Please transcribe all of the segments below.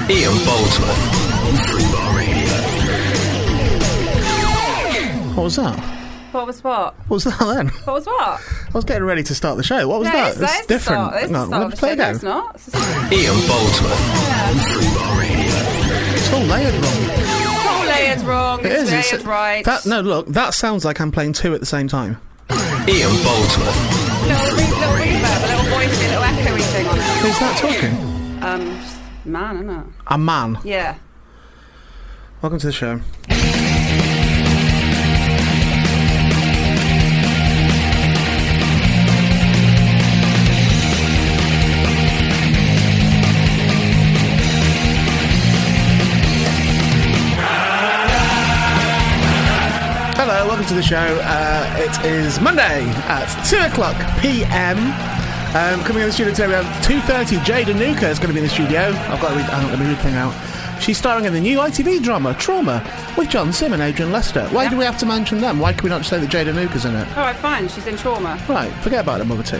Ian Boldsworth on Freebar Radio. What was that? What was what? What was that then? What was what? I was getting ready to start the show. What was that? It's different. It's Hang on, let me play again. again. It's not. Ian Boldsworth on Freebar Radio. It's all layered wrong. It's all layered wrong. It is. It's layered right. No, look, that sounds like I'm playing two at the same time. Ian Boldsworth. Little reverb, a little voice, a little echoey thing on it. Who's that talking? Just man, isn't it? A man. Yeah. Welcome to the show. Hello, welcome to the show. It is Monday at 2:00 p.m. Coming in the studio today, we have 2:30. Jade Anuka is going to be in the studio. I've got to read, let me read the thing out. She's starring in the new ITV drama Trauma with John Sim and Adrian Lester. Why do we have to mention them? Why can we not just say that Jade Anuka's in it? All right, fine. She's in Trauma. Right, forget about them other two.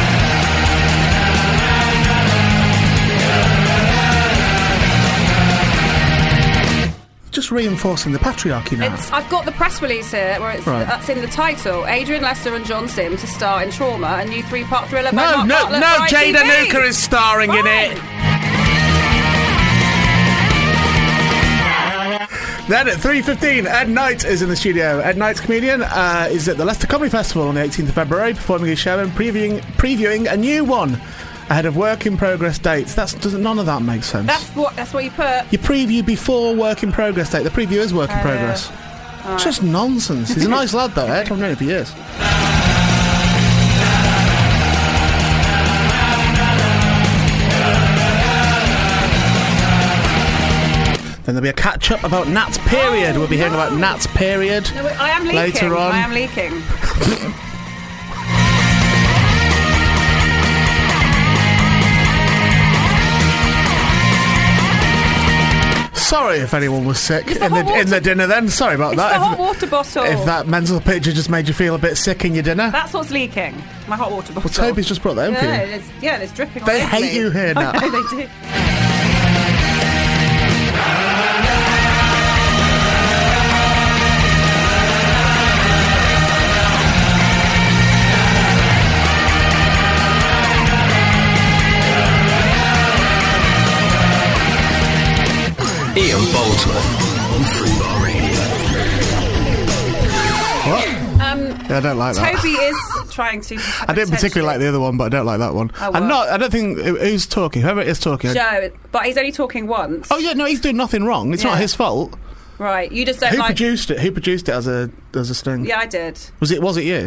Just reinforcing the patriarchy now. I've got the press release here where that's in the title. Adrian Lester and John Sim to star in Trauma, a new 3-part thriller by Mark Bartlett for Jade ITV. Anuka is starring in it. Then at 3:15, Ed Knight is in the studio. Ed Knight's comedian is at the Leicester Comedy Festival on the 18th of February, performing his show and previewing a new one ahead of work in progress dates. None of that makes sense. That's what you put. You preview before work in progress date. The preview is work in progress. It's just nonsense. He's a nice lad though, Ed. I've known him for years. Then there'll be a catch-up about Nat's Period. We'll be hearing about Nat's Period I am leaking. later on. I am leaking. Sorry if anyone was sick in the dinner then. Sorry about that. It's the hot water bottle. If that mental picture just made you feel a bit sick in your dinner. That's what's leaking. My hot water bottle. Well, Toby's just brought that in for you. It's dripping They all over hate me. you here now. I know they do. Ian Boldsworth on Freebar Radio. What? Yeah, I don't like that. Toby is trying to. I didn't particularly like the other one, but I don't like that one. Oh, well. I don't think who's talking. Whoever is talking. Joe, but he's only talking once. Oh yeah, no, he's doing nothing wrong. It's not his fault. Right, you just don't Who like. produced it? Who produced it as a sting? Yeah, I did. Was it you?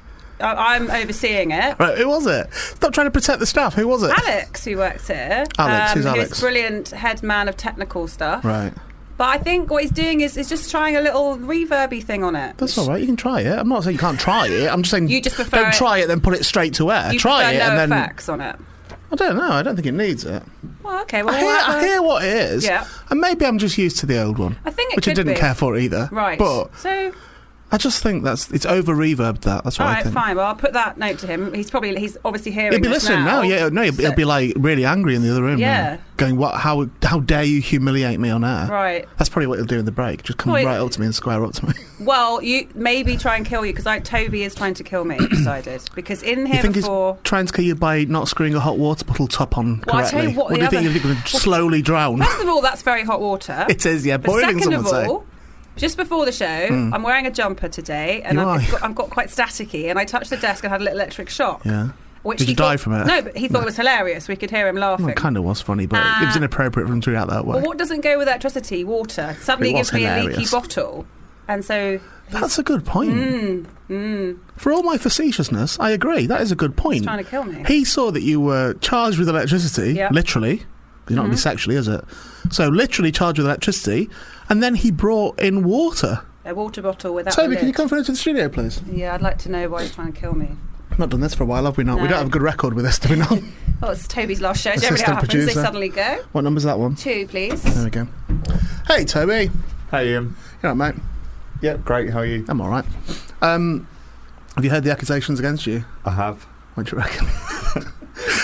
I'm overseeing it. Right, who was it? Stop trying to protect the staff. Who was it? Alex, who works here. Alex, who's Alex? Who's brilliant head man of technical stuff. Right. But I think what he's doing is just trying a little reverby thing on it. That's all right. You can try it. I'm not saying you can't try it. I'm just saying You just prefer don't try it, then put it straight to air. You try prefer it no and then. effects on it. I don't know. I don't think it needs it. Well, okay. Well, I hear what it is. Yeah. And maybe I'm just used to the old one. I think it which I could didn't be. care for either. Right. But So. I just think it's over reverbed. That's what All I right, think. fine. Well, I'll put that note to him. He's obviously hearing. He'll be this listening now. Yeah, no, he'll be like really angry in the other room. Yeah. Now, going, what? How dare you humiliate me on air? Right. That's probably what he'll do in the break. Just come right up to me and square up to me. Well, you maybe try and kill you because Toby is trying to kill me. Decided because in here You think before. he's trying to kill you by not screwing a hot water bottle top on Well, I correctly? tell you what, do you think you're going to slowly drown? First of all, that's very hot water. It is, yeah. But Boiling, second someone of all, just before the show, I'm wearing a jumper today, and I've got quite staticky, and I touched the desk and had a little electric shock. Yeah. Which Did he you die thought, from it? No, but he thought it was hilarious. We could hear him laughing. Well, it kind of was funny, but it was inappropriate for him to react that way. Well, what doesn't go with electricity? Water. Suddenly It he was gives me a leaky hilarious. bottle, and so That's a good point. For all my facetiousness, I agree. That is a good point. he's trying to kill me. He saw that you were charged with electricity, Yeah. literally. You're not going to be sexually, is it? So literally charged with electricity, and then he brought in water. A water bottle without a Toby, lid. can you come through to the studio, please? Yeah, I'd like to know why he's trying to kill me. We've not done this for a while, have we not? We No. don't have a good record with this, do we not? Oh, it's Toby's last show. Generally, Assistant how happens. They producer. suddenly go. What number's that one? 2, please. There we go. Hey, Toby. Hey, Ian. You all right, mate? Yeah, great. How are you? I'm all right. Have you heard the accusations against you? I have. What do you reckon?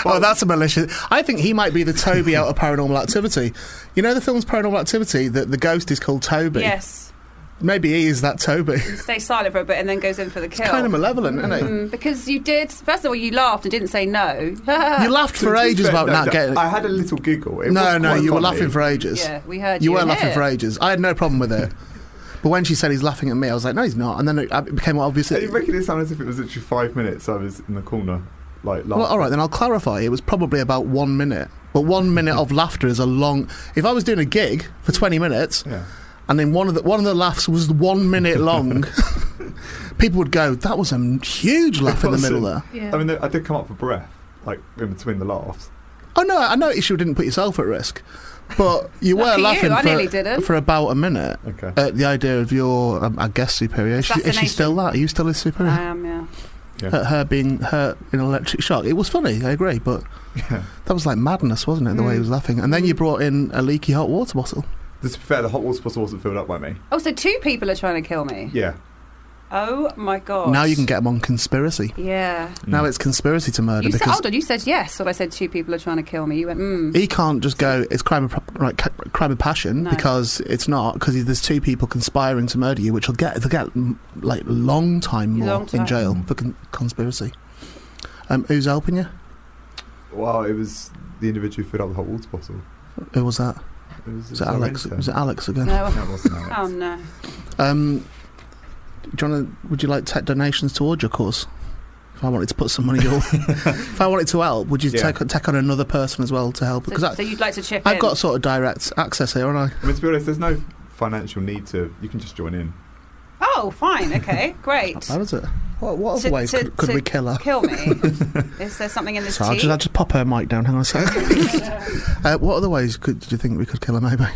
Oh, that's a malicious... I think he might be the Toby out of Paranormal Activity. You know the film's Paranormal Activity? That the ghost is called Toby? Yes. Maybe he is that Toby. He stays silent for a bit and then goes in for the kill. It's kind of malevolent, isn't it? Because you did... First of all, you laughed and didn't say no. You laughed for ages about not getting... I had a little giggle. No, you were laughing for ages. Yeah, we heard you. You were laughing for ages. I had no problem with it. But when she said he's laughing at me, I was like, no, he's not. And then it became obvious... Are you making it sound as if it was literally 5 minutes I was in the corner, like, laughing? Well, all right, then I'll clarify. It was probably about 1 minute. But 1 minute of laughter is a long... If I was doing a gig for 20 minutes... Yeah. And then one of the laughs was 1 minute long. People would go, that was a huge laugh in the middle there. Yeah. I mean, I did come up for breath, like, in between the laughs. Oh, no, I noticed you didn't put yourself at risk. But you were laughing for about a minute at the idea of your, I guess, superior. Is she still that? Are you still his superior? I am, yeah. At her being hurt in an electric shock. It was funny, I agree, but that was like madness, wasn't it, the way he was laughing? And then you brought in a leaky hot water bottle. To be fair, the hot water bottle wasn't filled up by me. Oh, so 2 people are trying to kill me? Yeah. Oh, my God. Now you can get them on conspiracy. Yeah. Now it's conspiracy to murder. Hold on, you said yes when I said 2 people are trying to kill me. You went, He can't just go, it's crime of passion, because it's not, because there's 2 people conspiring to murder you, which they'll get like long time more in jail for conspiracy. Who's helping you? Well, it was the individual who filled up the hot water bottle. Who was that? Was it Alex? Was it Alex again? No. No, it wasn't Alex. Oh, no. Would you like to take donations towards your cause? If I wanted to put some money if I wanted to help, would you take on another person as well to help? So you'd like to chip in? I've got sort of direct access here, haven't I? I mean, to be honest, there's no financial need to... You can just join in. Oh, fine, okay, great. How is it? What other ways could we kill her? Kill me? Is there something in this tea? I'll just pop her mic down. Hang on a second. What other ways do you think we could kill her, maybe?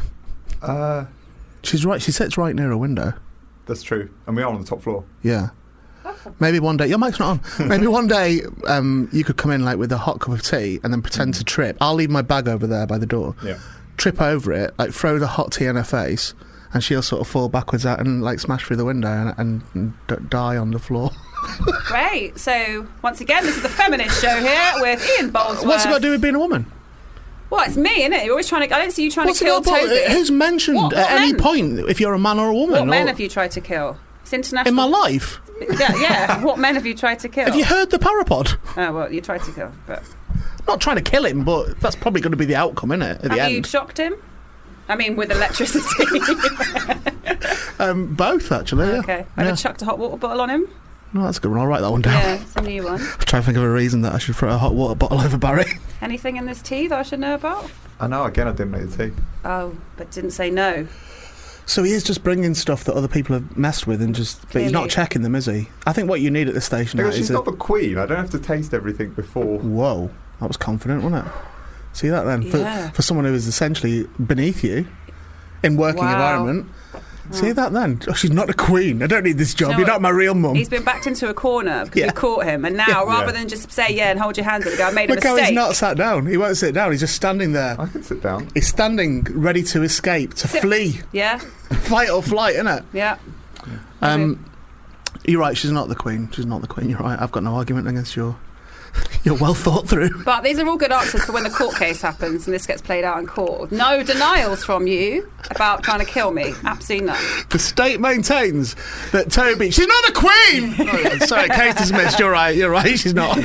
She's right. She sits right near a window. That's true. And we are on the top floor. Yeah. Maybe one day... Your mic's not on. Maybe one day you could come in like with a hot cup of tea and then pretend to trip. I'll leave my bag over there by the door. Yeah. Trip over it, like throw the hot tea in her face, and she'll sort of fall backwards out and like smash through the window and die on the floor. Great. So, once again, this is the feminist show here with Ian Boldsworth. What's it got to do with being a woman? Well, it's me, isn't it? You're always trying to... I don't see you trying to kill Toby. Who's mentioned at any point if you're a man or a woman? What men have you tried to kill? It's international... In my life? Yeah. What men have you tried to kill? Have you heard the Parapod? Oh, well, you tried to kill, but... Not trying to kill him, but that's probably going to be the outcome, isn't it, at the end? Have you shocked him? I mean, with electricity. Both, actually, yeah. Okay. Have you chucked a hot water bottle on him? No, that's a good one. I'll write that one down. Yeah, it's a new one. I'm trying to think of a reason that I should throw a hot water bottle over Barry. Anything in this tea that I should know about? I know, again, I didn't make the tea. Oh, but didn't say no. So he is just bringing stuff that other people have messed with and just... But he's not checking them, is he? I think what you need at this station... Because she's not the queen. I don't have to taste everything before... Whoa. That was confident, wasn't it? See that then? Yeah. For someone who is essentially beneath you in working environment... See that then? Oh, she's not a queen. I don't need this job. You're not my real mum. He's been backed into a corner because we caught him. And now, rather than just say, and hold your hands up and go, I made a mistake. Look how he's not sat down. He won't sit down. He's just standing there. I can sit down. He's standing ready to escape, to flee. Yeah. Fight or flight, innit? Yeah. You're right, she's not the queen. She's not the queen. You're right. I've got no argument against your well thought through. But these are all good answers for when the court case happens and this gets played out in court. No denials from you about trying to kill me. Absolutely none. The state maintains that Toby... She's not a queen! Sorry, case dismissed. You're right. She's not.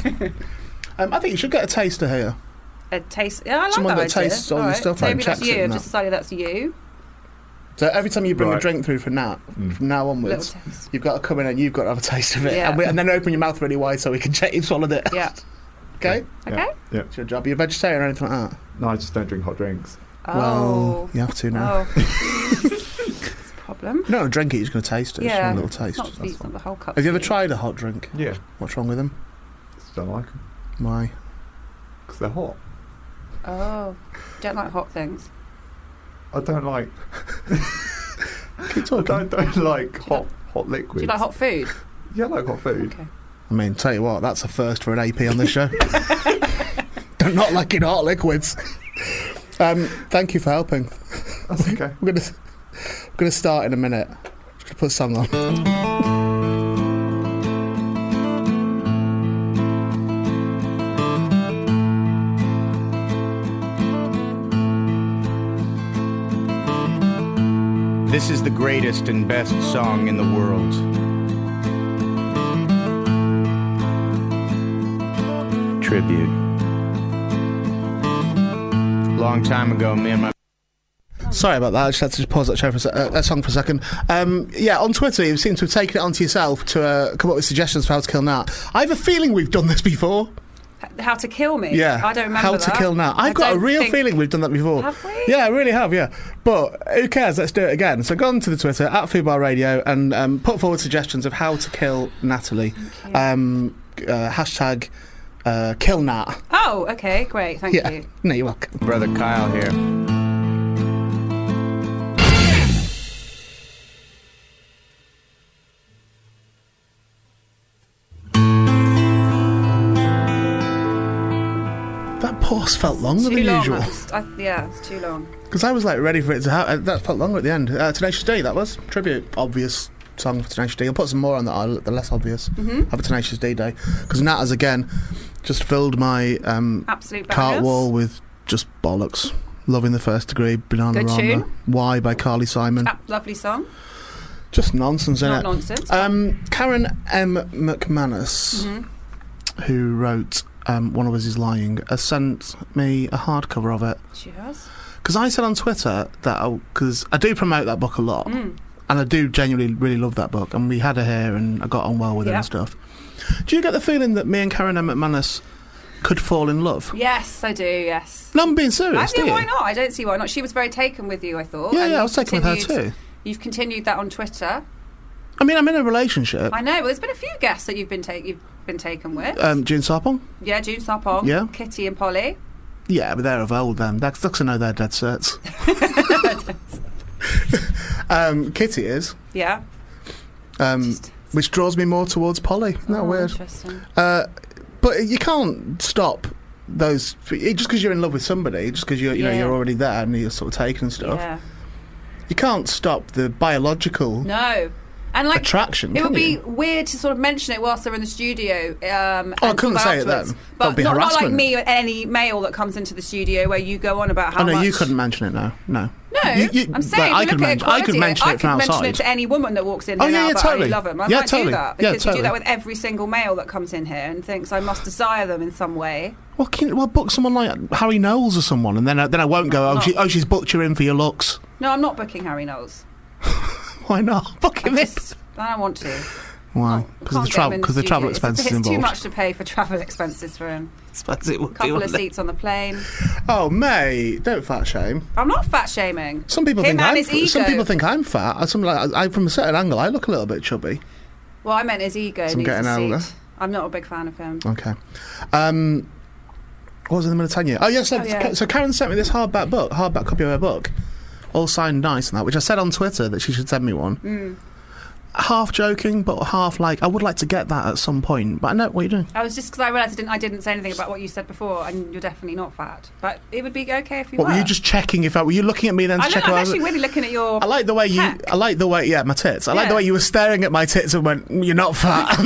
I think you should get a taster here. A taste? Yeah, I like someone that idea. Tastes all your stuff Toby, and that's checks you. it. I've just decided that's you. So every time you bring a drink through from now onwards, you've got to come in and you've got to have a taste of it. Yeah. And then open your mouth really wide so we can check you've swallowed it. Yeah. Okay? Okay. Yeah. It's your job. Are you a vegetarian or anything like that? No, I just don't drink hot drinks. Oh. Well, you have to now. It's a problem. No, drink it, you're just going to taste it. Yeah. Just one little taste. It's not the whole cup. Have you ever tried a hot drink? Yeah. What's wrong with them? Just don't like them. Why? Because they're hot. Oh. Don't like hot things. I don't like... Keep talking. I don't like hot liquids. Do you like hot food? Yeah, I like hot food. Okay. I mean, tell you what, that's a first for an AP on this show. Don't not liking hot liquids. Thank you for helping. That's okay. We're gonna start in a minute. Just gonna put a song on. This is the greatest and best song in the world. Tribute. Long time ago, me and my... Sorry about that. I just had to pause that show that song for a second. Yeah, on Twitter, you seem to have taken it onto yourself to come up with suggestions for how to kill Nat. I have a feeling we've done this before. How to kill me? Yeah. I don't remember How to kill Nat. I've got a real feeling we've done that before. Have we? Yeah, I really have, yeah. But who cares? Let's do it again. So go on to the Twitter, @Fubar Radio, and put forward suggestions of how to kill Natalie. Hashtag kill Nat. Oh, okay, great. Thank you. No, you're welcome. Brother Kyle here. That pause felt longer than usual. Yeah, it's too long. Because I was like ready for it to happen. That felt longer at the end. Tenacious D, that was. Tribute. Obvious song for Tenacious D. I'll put some more on that, the less obvious. Have a Tenacious D day. Because Nat has again just filled my absolute cart wall with just bollocks. Loving the First Degree, Banana Good Rama. tune. Why by Carly Simon. Lovely song. Just nonsense, isn't it? Nonsense. Karen M. McManus, who wrote One of Us Is Lying, has sent me a hardcover of it. She has. Because I said on Twitter that because I do promote that book a lot, and I do genuinely really love that book, and we had her here, and I got on well with her and stuff. Do you get the feeling that me and Karen M. McManus could fall in love? Yes, I do, yes. No, I'm being serious, do you? Why not? I don't see why not. She was very taken with you, I thought. Yeah, I was taken with her too. You've continued that on Twitter. I mean, I'm in a relationship. I know, well, there's been a few guests that you've been taken with. June Sarpong? Yeah, June Sarpong. Yeah. Kitty and Polly. Yeah, but they're of old then. That's because I know they're dead certs. Kitty is. Yeah. Which draws me more towards Polly. Isn't that weird? Interesting. But you can't stop those... Just because you're in love with somebody, just because you're already there and you're sort of taken and stuff, you can't stop the biological... No. And like attraction. It would be weird to sort of mention it whilst they're in the studio. I couldn't say it then. But not like me or any male that comes into the studio where you go on about how much... you couldn't mention it now. No. No, I'm saying I could mention it from outside. I could mention it to any woman that walks in here now, but I really love them. I might do that because you do that with every single male that comes in here and thinks I must desire them in some way. Well, book someone like Harry Knowles or someone, and then I won't go. She's booked you in for your looks. No, I'm not booking Harry Knowles. Why not? Book him in. I don't want to. Why? Because the travel expenses involved. It's too much to pay for travel expenses for him. Couple of seats on the plane. Oh, mate, don't fat shame. I'm not fat shaming. Some people think I'm fat. From a certain angle, I look a little bit chubby. Well, I meant his ego. I'm getting older. I'm not a big fan of him. Okay. What was I going to tell you? Oh, yes. So Karen sent me this hardback copy of her book, all signed nice and that, which I said on Twitter that she should send me one. Half joking, but half like I would like to get that at some point. But I know what you're doing. I was just because I realised I didn't say anything about what you said before, and you're definitely not fat. But it would be okay if you were. Were you just checking if I were you looking at me then to check? I'm actually really looking at your. I like the way my tits. I like the way you were staring at my tits and went, "You're not fat."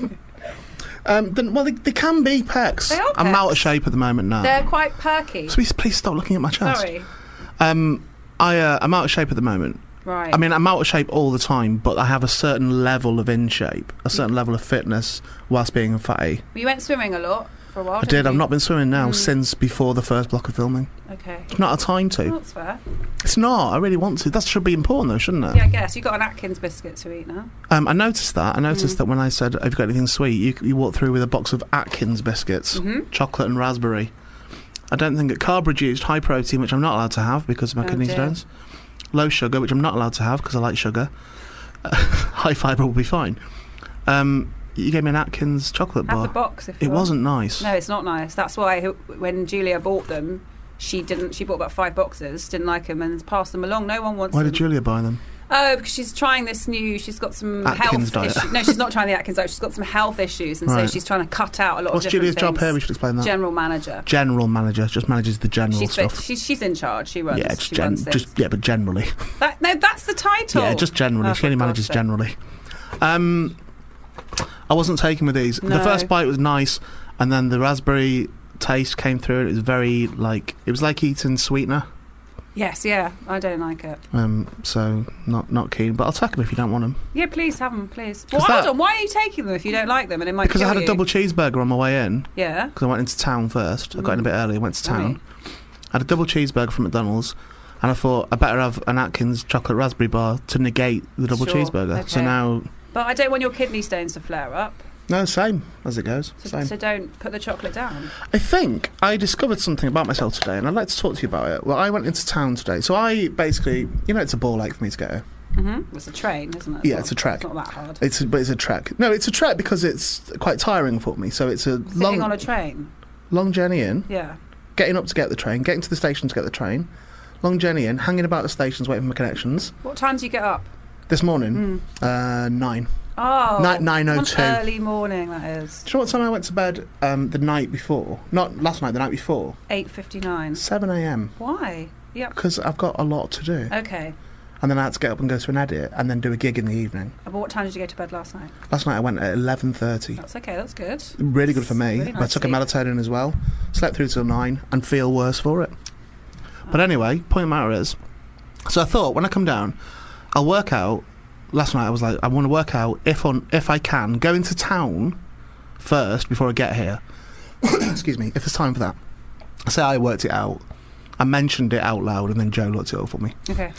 They can be pecs. They are pecs. I'm out of shape at the moment now. They're quite perky. So please stop looking at my chest. Sorry. I'm out of shape at the moment. Right. I mean, I'm out of shape all the time, but I have a certain level of in shape, a certain level of fitness, whilst being fatty. You went swimming a lot for a while. I did. I've not been swimming now since before the first block of filming. Okay. It's not a time to. Oh, that's fair. It's not. I really want to. That should be important, though, shouldn't it? Yeah, I guess. You've got an Atkins biscuit to eat now. I noticed that. That when I said, "Have you got anything sweet?" You walked through with a box of Atkins biscuits, chocolate and raspberry. I don't think carb reduced, high protein, which I'm not allowed to have because of my kidney stones. Low sugar, which I'm not allowed to have because I like sugar. High fibre will be fine. You gave me an Atkins chocolate bar. Have the box if you want. Wasn't nice. No, it's not nice. That's why when Julia bought them, she bought about 5 boxes, didn't like them, and passed them along. No one wants them. Why did Julia buy them? Oh, because she's trying this new... She's got some Atkins health issues. No, she's not trying the Atkins diet. She's got some health issues, and so she's trying to cut out a lot of different What's Julia's things. job here? We should explain that. General manager. General manager. Just manages the general stuff. She's in charge. She runs. Yeah, she runs this. but generally. That's the title. Yeah, just generally. She only manages generally. I wasn't taken with these. No. The first bite was nice, and then the raspberry taste came through, and it was very it was like eating sweetener. Yes, yeah, I don't like it. So not keen. But I'll take them if you don't want them. Yeah, please have them, please. Well, hold on, why are you taking them if you don't like them? And it might because I had you? a double cheeseburger on my way in. Yeah. Because I went into town first. I got in a bit early. I went to town. I had a double cheeseburger from McDonald's. And I thought I better have an Atkins chocolate raspberry bar to negate the double cheeseburger. Okay. So now... But I don't want your kidney stones to flare up. No, same as it goes. So don't put the chocolate down. I think I discovered something about myself today, and I'd like to talk to you about it. Well, I went into town today. So I basically... You know, it's a ball ache for me to get here. Mm-hmm. It's a train, isn't it? Yeah, it's a trek. It's not that hard. But it's a trek. No, it's a trek because it's quite tiring for me. So it's a Sitting on a train? Long journey in. Yeah. Getting up to get the train, getting to the station to get the train. Long journey in, hanging about the stations waiting for my connections. What time do you get up? This morning? 9. Oh. 9:02. Early morning, that is. Do you know what time I went to bed the night before? Not last night, the night before. 8:59. 7 a.m. Why? Yep. Because I've got a lot to do. Okay. And then I had to get up and go to an edit and then do a gig in the evening. But what time did you go to bed last night? Last night I went at 11:30. That's okay, that's good. Really good for me. Really But I took nice a melatonin as well. Slept through till 9 and feel worse for it. But anyway, point of the matter is, so I thought when I come down, I'll work out. Last night I was like, I want to work out if I can go into town first before I get here. Excuse me, if there's time for that. Say I worked it out. I mentioned it out loud and then Joe looked it up for me. Okay.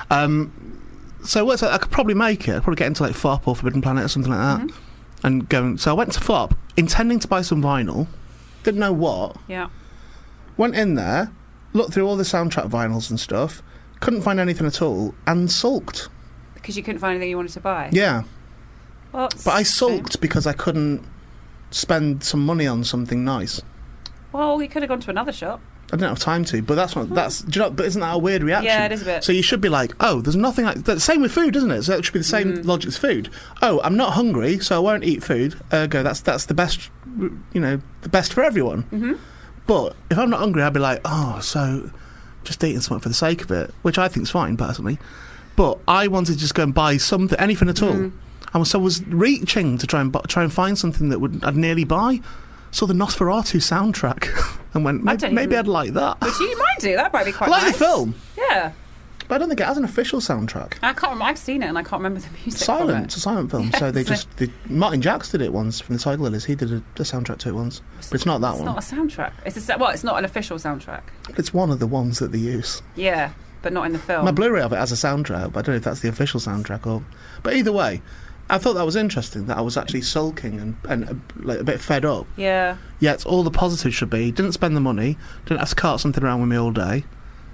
So I worked out I could probably make it. I'd probably get into like FOP or Forbidden Planet or something like that. Mm-hmm. And go. So I went to FOP intending to buy some vinyl. Didn't know what. Yeah. Went in there. Looked through all the soundtrack vinyls and stuff, couldn't find anything at all, and sulked. Because you couldn't find anything you wanted to buy? Yeah. Well, but I sulked because I couldn't spend some money on something nice. Well, you could have gone to another shop. I didn't have time to, but do you know, but isn't that a weird reaction? Yeah, it is a bit. So you should be like, oh, there's nothing like that. Same with food, isn't it? So it should be the same logic as food. Oh, I'm not hungry, so I won't eat food. Ergo, that's the best, the best for everyone. Mm-hmm. But if I'm not hungry, I'd be like, oh, so just eating something for the sake of it, which I think's fine, personally. But I wanted to just go and buy something, anything at all. And so I was reaching to try and find something that I'd nearly buy. Saw the Nosferatu soundtrack and went, maybe I'd like that. Which you might do, that might be quite nice. I like the film. Yeah. But I don't think it has an official soundtrack. I can't remember. I've seen it and I can't remember the music. Silent. It's a silent film. Yes. So Martin Jacks did it once from the Tiger Lilies. He did a soundtrack to it once. But it's not that one. It's not a soundtrack. It's not an official soundtrack. It's one of the ones that they use. Yeah, but not in the film. My Blu-ray of it has a soundtrack, but I don't know if that's the official soundtrack or... But either way, I thought that was interesting, that I was actually sulking and like a bit fed up. Yeah. Yet all the positives should be, didn't spend the money, didn't have to cart something around with me all day,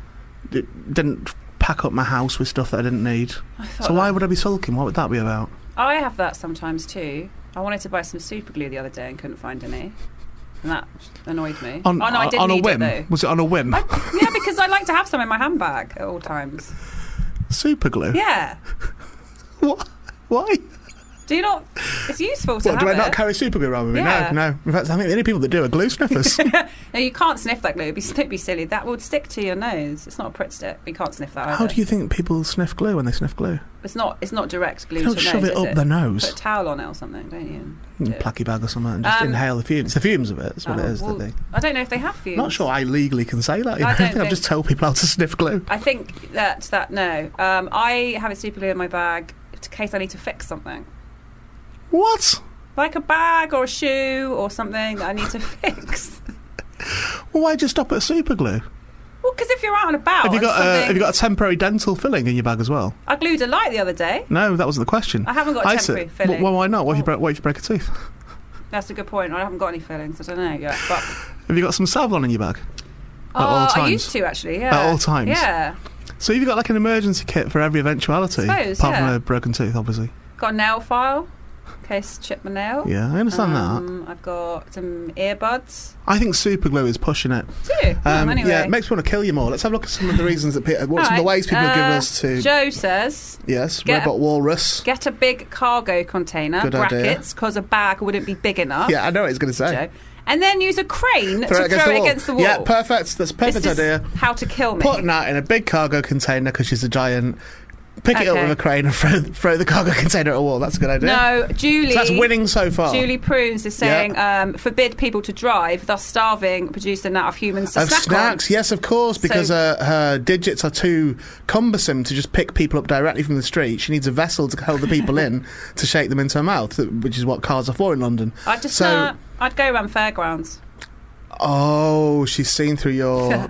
didn't pack up my house with stuff that I didn't need. So why would I be sulking? What would that be about? I have that sometimes too. I wanted to buy some super glue the other day and couldn't find any. And that annoyed me. I didn't need it though. Was it on a whim? Yeah, because I like to have some in my handbag at all times. Super glue? Yeah. What? Why? Do you not? It's useful to have do I not carry super glue around with me? Yeah. No. In fact, I think the only people that do are glue sniffers. No, you can't sniff that glue. It'd be silly. That would stick to your nose. It's not a Pritt stick. You can't sniff that either. How do you think people sniff glue when they sniff glue? It's not direct glue You don't to the shove nose, it up their nose. Put a towel on it or something, don't you? Placky bag or something and just inhale the fumes. It's the fumes of it. That's what it is. Well, I don't know if they have fumes. Not sure I legally can say that. I think I'll just tell people how to sniff glue. I think that no. I have a super glue in my bag in case I need to fix something. What? Like a bag or a shoe or something that I need to fix. Well, why just stop at super glue? Well, because if you're out and about... Have you got a temporary dental filling in your bag as well? I glued a light the other day. No, that wasn't the question. I haven't got a temporary filling. Well, why not? What if you break a tooth? That's a good point. I haven't got any fillings. I don't know yet. But have you got some Savlon in your bag? At all times? I used to, actually, yeah. At all times? Yeah. So you've got like an emergency kit for every eventuality? I suppose, apart from a broken tooth, obviously. Got a nail file. In case chip my nail. Yeah, I understand that. I've got some earbuds. I think super glue is pushing it. Do you? Anyway. Yeah, it makes me want to kill you more. Let's have a look at some of the reasons that some of the ways people give us to... Joe says... Yes, Robot Walrus. Get a big cargo container, Good brackets, because a bag wouldn't be big enough. Yeah, I know what he's going to say. Joe. And then use a crane to throw it against the wall. Yeah, perfect. That's a perfect idea. How to kill me. Putting that in a big cargo container because she's a giant Pick it up with a crane and throw the cargo container at a wall. That's a good idea. No, Julie... So that's winning so far. Julie Prunes is saying, forbid people to drive, thus starving, producing out of humans to snack snacks, on. yes, of course, because her digits are too cumbersome to just pick people up directly from the street. She needs a vessel to hold the people in to shake them into her mouth, which is what cars are for in London. I'd go around fairgrounds. Oh, she's seen through your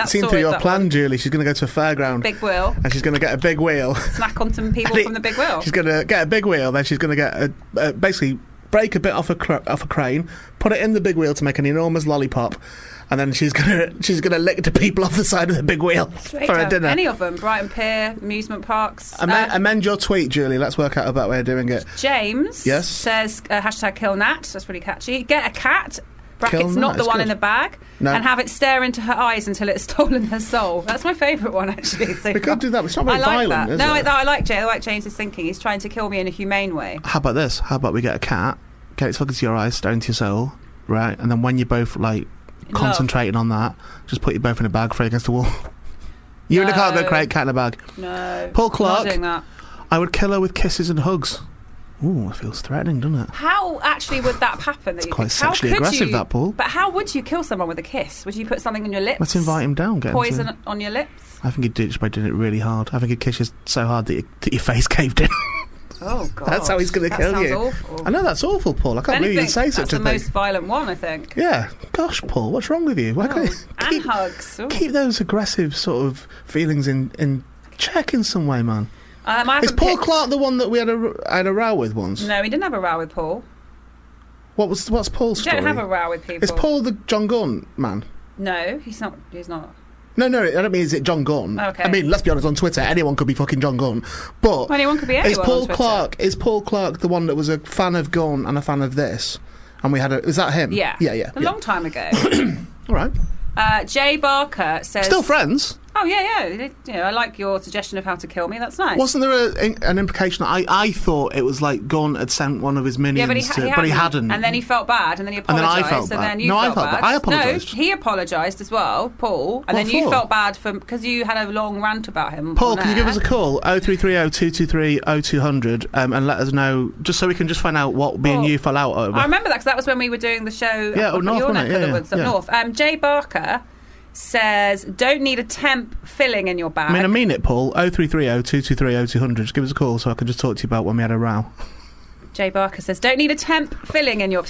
plan, Julie. She's going to go to a fairground. Big wheel. And she's going to get a big wheel. Snack on some people from the big wheel. She's going to get a big wheel, then she's going to get basically break a bit off a crane, put it in the big wheel to make an enormous lollipop, and then she's gonna lick the people off the side of the big wheel for her dinner. Any of them, Brighton Pier, amusement parks. Amend your tweet, Julie. Let's work out a better way of doing it. James says hashtag kill Nat. That's really catchy. Get a cat. Brackets, not the one in the bag, and have it stare into her eyes until it's stolen her soul. That's my favourite one, actually. So we could do that. It's not very violent, is it? I like James' thinking. He's trying to kill me in a humane way. How about this? How about we get a cat, get it to look into your eyes, stare into your soul, right? And then when you're both, concentrating on that, just put you both in a bag, throw against the wall. You in a cargo crate, cat in a bag. No. Paul Clark. I'm not doing that. I would kill her with kisses and hugs. Ooh, it feels threatening, doesn't it? How actually would that happen? It's quite sexually aggressive, that, Paul. But how would you kill someone with a kiss? Would you put something on your lips? Let's invite him down. Poison on your lips? I think he'd do it just by doing it really hard. I think he'd kiss you so hard that your face caved in. Oh, God. That's how he's going to kill you. That sounds awful. I know, that's awful, Paul. I can't believe you say such a thing. That's the most violent one, I think. Yeah. Gosh, Paul, what's wrong with you? Why can't and hugs. Ooh. Keep those aggressive sort of feelings in check in some way, man. Is Paul Clark the one that we had a row with once? No, we didn't have a row with Paul. What's Paul's story? You don't have a row with people. Is Paul the John Gunn man? No, he's not. No, I don't mean is it John Gunn. Okay. I mean, let's be honest, on Twitter, anyone could be fucking John Gunn. But anyone could be anyone on Twitter. Is Paul Clark the one that was a fan of Gunn and a fan of this? And we had is that him? Yeah. Yeah. A long time ago. All right. Jay Barker says... Still friends? Oh, yeah. I like your suggestion of how to kill me. That's nice. Wasn't there an implication? I thought it was like Gunn had sent one of his minions but he hadn't. And then he felt bad, and then he apologised. And then I felt bad. And then you felt bad. I apologised. No, he apologised as well, Paul. And then you felt bad because you had a long rant about him. Paul, can you give us a call? 0330 223 0200 and let us know, just so we can just find out what me and you fell out over. I remember that because that was when we were doing the show up North, your neck of the woods up north. Jay Barker says, don't need a temp filling in your bag. I mean it, Paul. 0330 223 0200. Just give us a call so I can just talk to you about when we had a row. Jay Barker says, don't need a temporary filling in your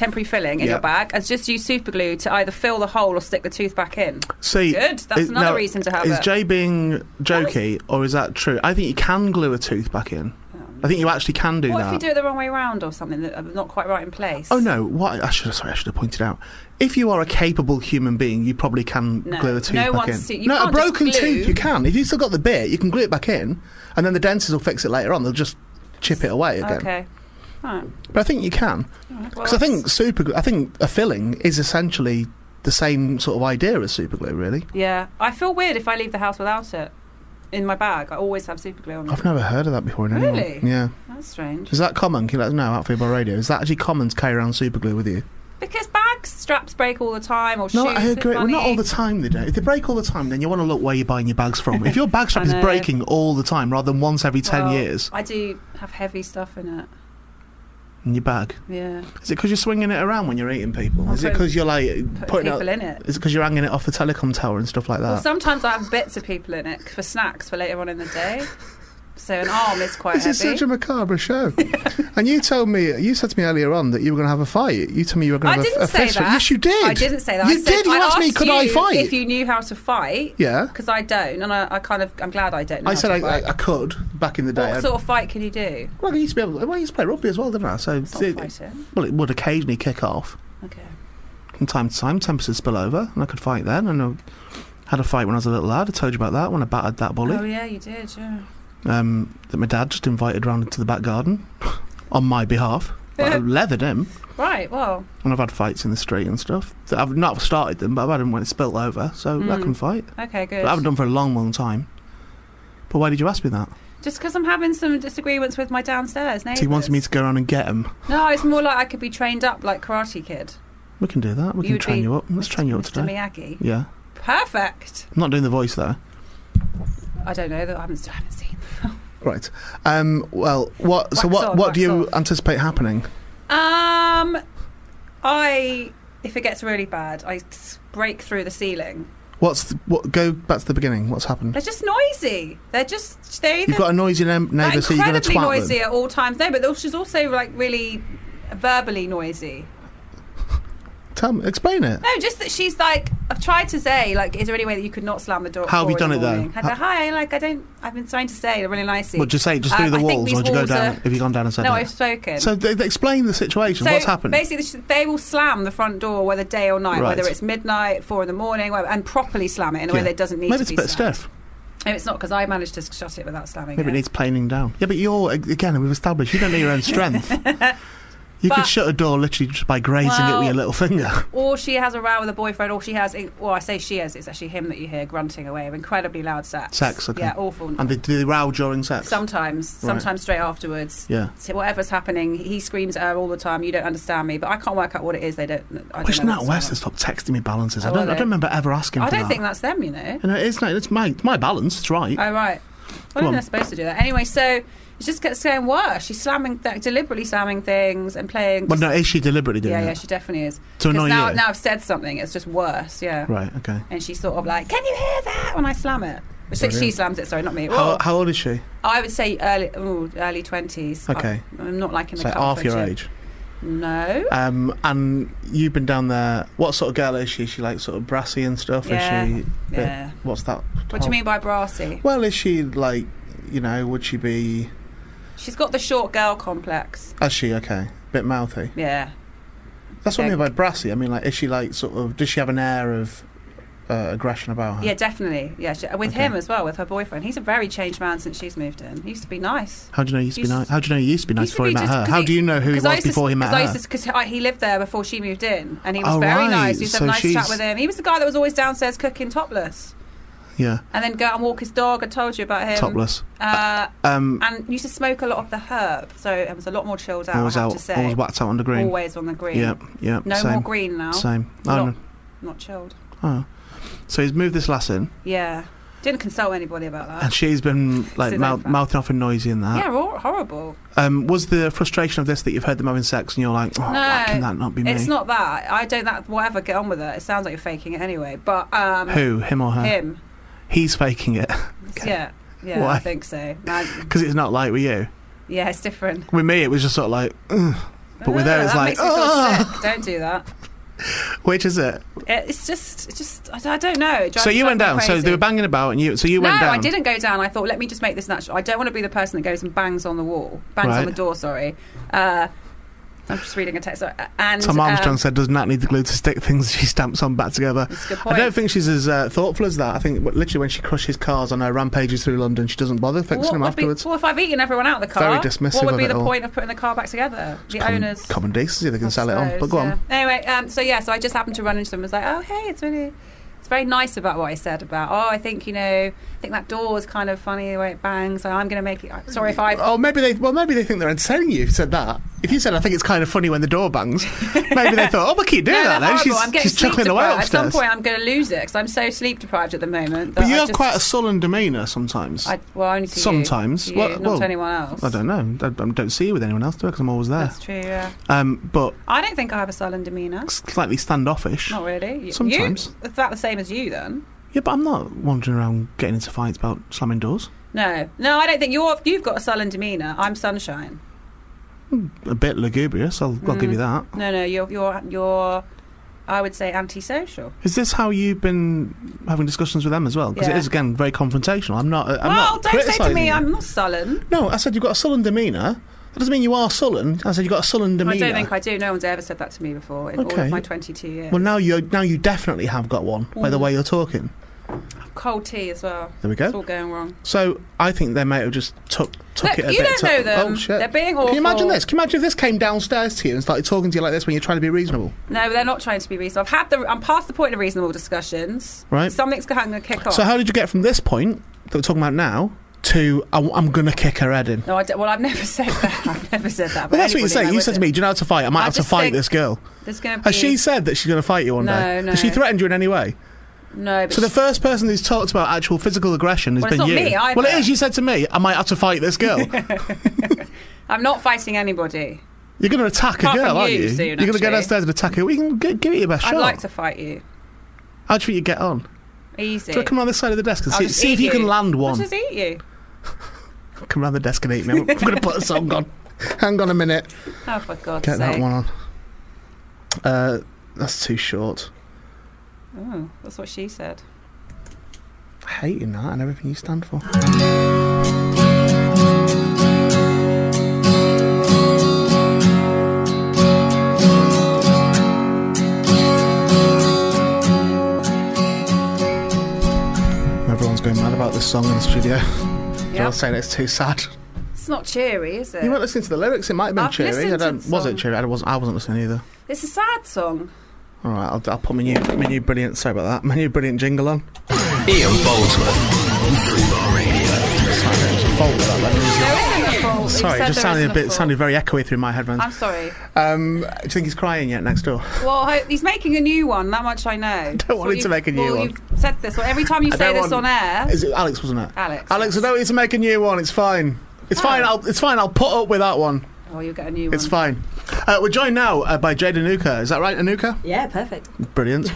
bag, as just use super glue to either fill the hole or stick the tooth back in. See, good. That's another reason to have it. Is Jay being jokey or is that true? I think you can glue a tooth back in. I think you actually can do that. What if you do it the wrong way around or something that not quite right in place? Oh no! What I should have pointed out. If you are a capable human being, you probably can glue a tooth back in. A broken tooth you can. If you've still got the bit, you can glue it back in, and then the dentist will fix it later on. They'll just chip it away again. Okay. Right. But I think you can, because I think I think a filling is essentially the same sort of idea as super glue, really. Yeah, I feel weird if I leave the house without it. In my bag, I always have super glue on me. I've never heard of that before in anyone. Really? Yeah. That's strange. Is that common? Can you let us know out for your radio? Is that actually common to carry around super glue with you? Because bag straps break all the time, or no, shoes. I agree. Well, not all the time, they don't. If they break all the time, then you want to look where you're buying your bags from. If your bag strap is breaking all the time, rather than once every 10 years. I do have heavy stuff in it. In your bag? Yeah. Is it because you're swinging it around when you're eating people? Is it because you're putting people in it? Is it because you're hanging it off the telecom tower and stuff like that? Well, sometimes I have bits of people in it for snacks for later on in the day. So an arm is quite heavy. This is such a macabre show. And you said to me earlier on that you were going to have a fight. You told me you were going to have a fist fight. I didn't say that. Yes, you did. I didn't say that. You did. You asked me, could I fight? If you knew how to fight. Yeah. Because I don't, and I'm glad I don't know. I said I could back in the day. What sort of fight can you do? Well, I used to play rugby as well, didn't I? So it's not fighting. Well, it would occasionally kick off. Okay. From time to time, temperatures spill over, and I could fight then. And I had a fight when I was a little lad. I told you about that when I battered that bully. Oh yeah, you did. Yeah. That my dad just invited round into the back garden on my behalf. But I leathered him. Right, well. And I've had fights in the street and stuff. I've not started them, but I've had them when it's spilt over, so I can fight. Okay, good. But I haven't done for a long, long time. But why did you ask me that? Just because I'm having some disagreements with my downstairs neighbours. So you wanted me to go around and get him? No, it's more like I could be trained up like Karate Kid. We can do that. We can train you up. Let's train you up Mr. today. Miyagi. Yeah. Perfect. I'm not doing the voice though. I don't know. I haven't seen. Right. Well, what do you anticipate happening? If it gets really bad, I break through the ceiling. Go back to the beginning. What's happened? They're just noisy. They're either... You've got a noisy neighbour, so you're going to twat incredibly noisy them. at all times. No, but she's also like really verbally noisy. Explain it. No, just that she's like, I've tried to say, like, is there any way that you could not slam the door? How have you done it though? I go, hi, like, I've been trying to say really nicely. Well, just say it just through the walls, or would you go down? Have you gone down and said No, it? I've spoken. So explain the situation. What's happened? Basically, they will slam the front door, whether day or night, Right. whether it's midnight, 4 a.m, whatever, and properly slam it in a way that doesn't need Maybe to be it's a bit slammed. stiff. Maybe it's not, because I managed to shut it without slamming Maybe it needs planing down. Yeah, but we've established, you don't know your own strength. You could shut a door literally just by grazing it with your little finger. Or she has a row with a boyfriend, or she has... Well, I say she has. It's actually him that you hear grunting away of incredibly loud sex. Sex, okay. Yeah, awful. And do they row during sex? Sometimes straight afterwards. Yeah. So whatever's happening, he screams at her all the time. You don't understand me, but I can't work out what it is. I wish Nat West had stopped texting me balances. I don't remember ever asking for that. I don't think that's them, you know. No, it's my balance. It's right. Oh, right. I don't think they're supposed to do that. Anyway, so... It just gets getting worse. She's deliberately slamming things and playing... Well, no, is she deliberately doing that? Yeah, she definitely is. To annoy you? Now I've said something, it's just worse, yeah. Right, okay. And she's sort of like, can you hear that? When I slam it. She slams it, sorry, not me. How old is she? I would say early 20s. Okay. I'm not liking the so half your age? No. And you've been down there. What sort of girl is she? Is she like sort of brassy and stuff? Yeah. Is she... Yeah. What's that? What do you mean by brassy? Well, is she like, would she be... She's got the short girl complex. Is she? Okay. Bit mouthy. Yeah. That's what I mean by brassy. I mean, like, is she like sort of... Does she have an air of aggression about her? Yeah, definitely. Yeah, with him as well, with her boyfriend. He's a very changed man since she's moved in. He used to be nice. How do you know he used to be nice? How do you know he used to be nice before he met her? How do you know who he was before he met her? Because he lived there before she moved in, and he was very nice. You used to have a nice chat with him. He was the guy that was always downstairs cooking topless. Yeah. And then go out and walk his dog. I told you about him. Topless. And used to smoke a lot of the herb, so it was a lot more chilled out. Always I have to say. Always whacked out on the green. Always on the green. Yep. No more green now. Same. Not chilled. Oh. So he's moved this lass in. Yeah. Didn't consult anybody about that. And she's been like mouthing off and noisy and that. Yeah, horrible. Was the frustration of this that you've heard them having sex and you're like, oh, why can that not be me? It's not that. I don't whatever, get on with it. It sounds like you're faking it anyway. But who? Him or her? Him. He's faking it. Okay. Yeah, why? I think so. Because it's not like with you. Yeah, it's different. With me, it was just sort of like, ugh. But with her, it's like, oh, don't do that. Which is it? It's just. I don't know. So you went down. Crazy. So they were banging about, and you went down. No, I didn't go down. I thought, let me just make this natural. I don't want to be the person that goes and bangs on the door. Sorry. I'm just reading a text. And Tom Armstrong said, does Nat need the glue to stick things she stamps on back together? That's a good point. I don't think she's as thoughtful as that. I think literally when she crushes cars on her rampages through London, she doesn't bother fixing them afterwards. Well, if I've eaten everyone out of the car, very dismissive. What would be of the point of putting the car back together? The owners. Common decency, they can sell it on. But go on. Anyway, so I just happened to run into them and was like, oh, hey, it's very nice about what I said about, I think that door is kind of funny the way it bangs, so I'm going to make it... Sorry if I... Oh, maybe they think they're entertaining you if you said that. If you said, I think it's kind of funny when the door bangs, maybe they thought, we'll keep doing that then. She's chuckling away upstairs. At some point I'm going to lose it because I'm so sleep deprived at the moment. But you have quite a sullen demeanour sometimes. Only to sometimes. you, not to anyone else. I don't know. I don't see you with anyone else, do I? Because I'm always there. That's true, yeah. But I don't think I have a sullen demeanour. Slightly standoffish. Not really. Sometimes. Is that the same as you then? Yeah, but I'm not wandering around getting into fights about slamming doors. No, I don't think you've got a sullen demeanour. I'm sunshine. A bit lugubrious, I'll give you that. No, you're I would say antisocial. Is this how you've been having discussions with them as well? Because it is again very confrontational. I'm not don't say to me you. I'm not sullen. No, I said you've got a sullen demeanour. That doesn't mean you are sullen. I said you've got a sullen demeanour. I don't think I do. No one's ever said that to me before in all of my 22 years. Well, now you definitely have got one by the way you're talking. Cold tea as well. There we go. It's all going wrong. So I think they may have just took Look, it a bit. You don't know them. Oh shit! They're being awful. Can you imagine this? Can you imagine if this came downstairs to you and started talking to you like this when you're trying to be reasonable? No, they're not trying to be reasonable. I'm past the point of reasonable discussions. Right. Something's going to kick off. So how did you get from this point that we're talking about now to I'm going to kick her head in? No, I've never said that. I've never said that. But that's what you say. You said to me, do you know how to fight? I might have to fight this girl. There's going to be... Has she said that she's going to fight you one day? No. Has she threatened you in any way? No. But So the first person who's talked about actual physical aggression has Well, been it's you. not me either. Well, it is. You said to me, I might have to fight this girl. I'm not fighting anybody. You're going to attack a Apart girl, from aren't you you? soon, You're going to get actually. downstairs and attack her. We can give it your best shot. I'd like to fight you. How do you think you get on? Easy. Do you come around this side of the desk and I'll see, just see if eat you can land I'll one? just eat you. Come around the desk and eat me. I'm going to put a song on. Hang on a minute. Oh, for God's Get sake. that one on. That's too short. Oh, that's what she said. Hating that and everything you stand for. Everyone's going mad about this song in the studio. They're all saying it's too sad. It's not cheery, is it? You weren't listening to the lyrics. It might have been I've cheery. listened to the Was song. it cheery? I wasn't listening either. It's a sad song. All right, I'll put my new brilliant. Sorry about that. My new brilliant jingle on. Ian Boldsworth on Free Bar Radio. Sorry, it was a fault with that. Let me use it. There isn't a fault. You Sorry, said it just there sounded isn't a bit. fault. Sounded very echoey through my headphones. I'm sorry. Do you think he's crying yet next door? Well, he's making a new one. That much I know. Don't want him to make a new one. You've said this. Well, every time you I say don't this want- on air. Is it Alex? Wasn't it? Alex, Alex, yes. I don't need to make a new one. It's fine. It's fine. It's fine. I'll put up with that one. Oh, you'll get a new one. It's fine. We're joined now by Jade Anuka. Is that right, Anuka? Yeah, perfect. Brilliant.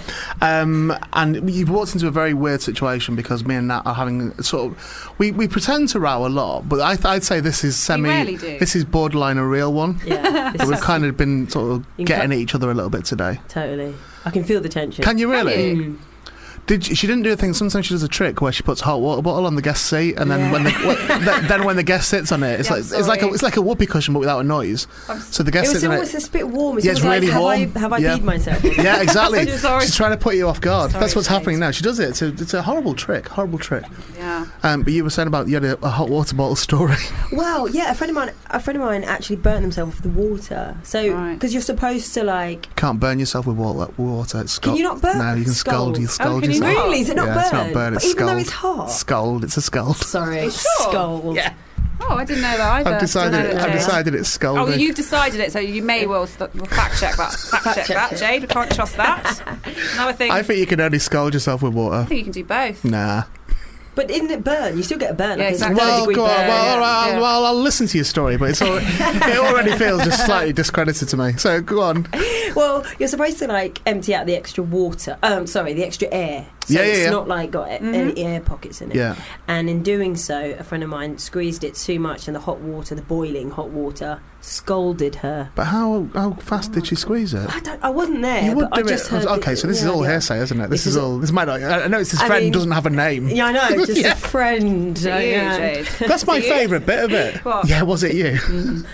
And you've walked into a very weird situation because me and Nat are having sort of... We pretend to row a lot, but I'd say this is rarely do. This is borderline a real one. Yeah, But we've kind of been sort of You getting can- at each other a little bit today. totally. I can feel the tension. Can you really? Can Mm. She didn't do a thing. Sometimes she does a trick where she puts a hot water bottle on the guest seat, and then when the guest sits on it, it's Yeah, like a whoopee cushion but without a noise. So the It guest was sits on almost it. a bit warm. It's Yeah, it's almost really like, warm. Have I Yeah. peed myself? Yeah, exactly. I'm sorry. She's trying to put you off guard. Sorry, That's what's Jade. happening now. She does it. It's a horrible trick. Horrible trick. Yeah. But you were saying about you had a hot water bottle story. Well, yeah, a friend of mine actually burnt themselves with the water. So Right. because you're supposed to like. Can't burn yourself with water. It's Can you not burn? No, you can scald. You scald can you yourself. not? Really? Is it not Yeah, burn? it's not burn. It's But even though scald. it's hot. Scald. It's a scald. Sorry, Sure. scald. Yeah. Oh, I didn't know that either. I've decided it's Oh, scalding. you've decided it, so you may well fact check that. Fact check that, Jade. We can't trust that. Another thing. I think you can only scald yourself with water. I think you can do both. Nah. But didn't it burn? You still get a burn. Yeah, like exactly. a third Well, degree go on. burn. Well, all right, Yeah. well, I'll listen to your story, but it already feels just slightly discredited to me. So go on. Well, you're supposed to like empty out the extra water. The extra air. So Yeah, it's yeah. not like got any air pockets in it. Yeah. And in doing so, a friend of mine squeezed it too much, and the boiling hot water, scalded her. But how fast did she squeeze it? I wasn't there. You would but I do just it. heard Okay, so this is all yeah. hearsay, isn't it? This This is is- all. This might not. I know it's his I friend mean- doesn't have a name. Yeah, I know. Just Yeah. a friend. To you, Jade. That's my To you? favourite bit of it. What? Yeah, was it you?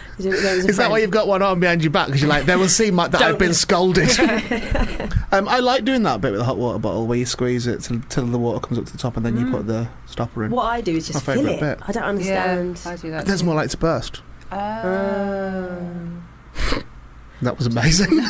Is that why you've got one arm behind your back? Because you're like, they will see that I've been scalded. I like doing that bit with a hot water bottle where you squeeze it till the water comes up to the top and then you put the stopper in. What I do is just My fill favourite it. bit. I don't Yeah, understand. I do that. There's too. more like to burst. Um, That was amazing.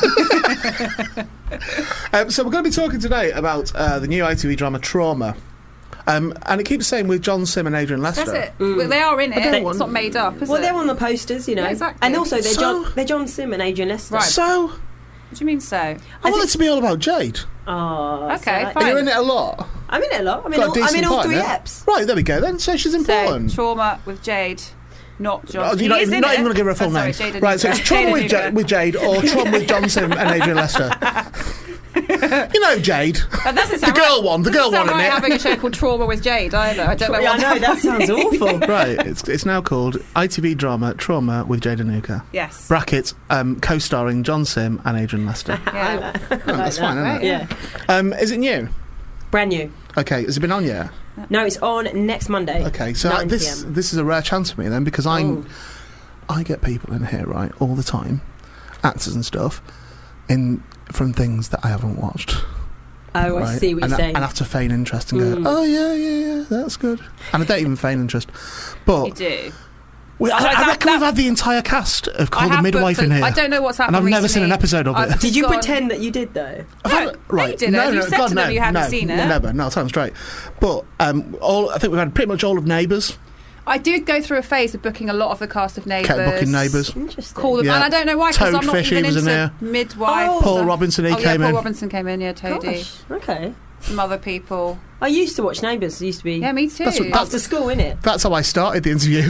So we're going to be talking today about the new ITV drama Trauma. And it keeps saying with John Sim and Adrian Lester. That's it. Well, they are in it. don't It's want- not made up, is well, it? they're on the posters, you know. Yeah, exactly. And also, they're So- John Sim and Adrian Lester. Right. So, What do you mean so? I want it to be all about Jade. Oh, Okay, so fine. Are you in it a lot? I'm in it a lot. I'm Got a in all decent part three in it. eps. Right, there we go then. So she's So, important. Trauma with Jade, not John. Oh, He you're not is even in going it. to give her a full Oh, sorry, name. Jade Right, so Anuka. it's Trauma Jade with Jade or Trauma with John Sim and Adrian Lester. You know Jade. That doesn't sound The girl right. one, the Doesn't girl sound one in right it. having a show called Trauma with Jade either. I don't know Yeah, I what know, that sounds awful. Right, it's now called ITV drama Trauma with Jade Anuka. Yes. Brackets, co-starring John Sim and Adrian Lester. Yeah. That's fine, isn't it? Yeah. Is it new? Brand new. Okay, has it been on yet? No, it's on next Monday. Okay, so 9 this PM. is a rare chance for me then because I get people in here, right, all the time, actors and stuff, from things that I haven't watched. Oh, Right? I see what and you're saying. and have to feign interest and go, oh yeah, that's good. And I don't even feign interest. But You do. I reckon we've had the entire cast of Call the Midwife in here. I don't know what's and happened I've never seen an recently. episode of I've it. Did you gone- pretend that you did, though? No, you didn't. You said to them you hadn't seen it. Never. No, tell them straight. But I think we've had pretty much all of Neighbours. I did go through a phase of booking a lot of the cast of Neighbours. Kept booking Neighbours. Interesting. Call them, Yeah. and I don't know why, because I'm not Toadfish, he even was in into there. midwife. Oh. Paul Robinson, he came Paul in. Robinson came in, yeah, Toadie. Gosh, okay. some other people. I used to watch Neighbours. It used to be... Yeah, me too. After school, innit? That's how I started the interview.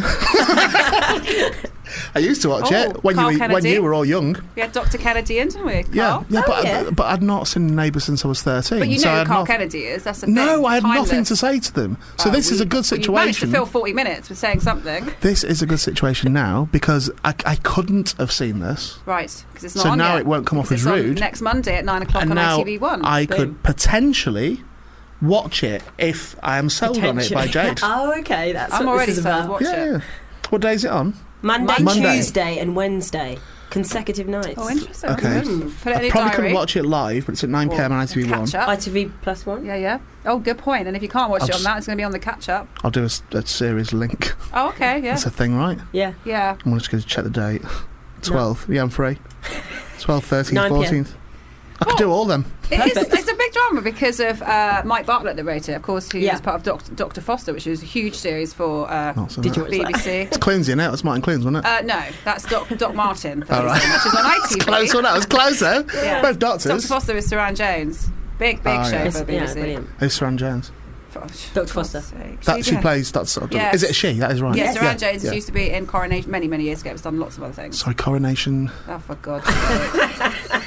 I used to watch it when you were all young. We had Dr. Kennedy in, didn't we, Carl? But I'd not seen Neighbours since I was 13. But you know who Carl Kennedy is, that's the thing. No, I had nothing to say to them. So this is a good situation. You managed to fill 40 minutes with saying something. This is a good situation now because I couldn't have seen this. Right, because it's not so on now yet. it won't come off as rude. Next Monday at 9 o'clock and on now ITV1. I could potentially watch it if I am sold on it by Jade. Oh, okay. I'm already sold. Watch it. What day is it on? Monday, Tuesday and Wednesday. Consecutive nights. Oh, interesting. Okay. Put it in I probably diary. couldn't watch it live, but it's at 9 p.m. on ITV1. ITV Plus 1? Yeah. Oh, good point. And if you can't watch it on that, it's going to be on the catch-up. I'll do a series link. Oh, okay, yeah. That's a thing, right? Yeah. I'm just going to check the date. 12. No. Yeah, I'm free. 12, 13th, 14th. I could do all them. It's a big drama because of Mike Bartlett, the writer, of course, who is part of Dr. Foster, which was a huge series for BBC. It's Clunes, isn't it? That's Martin Clunes, wasn't it? No, that's Doc Martin, all right. which is on ITV. Close one. That was closer. Yeah. Both doctors. Dr. Foster is Saran Jones. Big show for BBC. Yeah, brilliant. Who's Saran Jones? Dr. Foster. She plays. That's. Yes. Is it a she? That is right. Yes, Saran Jones used to be in Coronation many years ago. It's done lots of other things. Sorry, Coronation. Oh, for God's sake.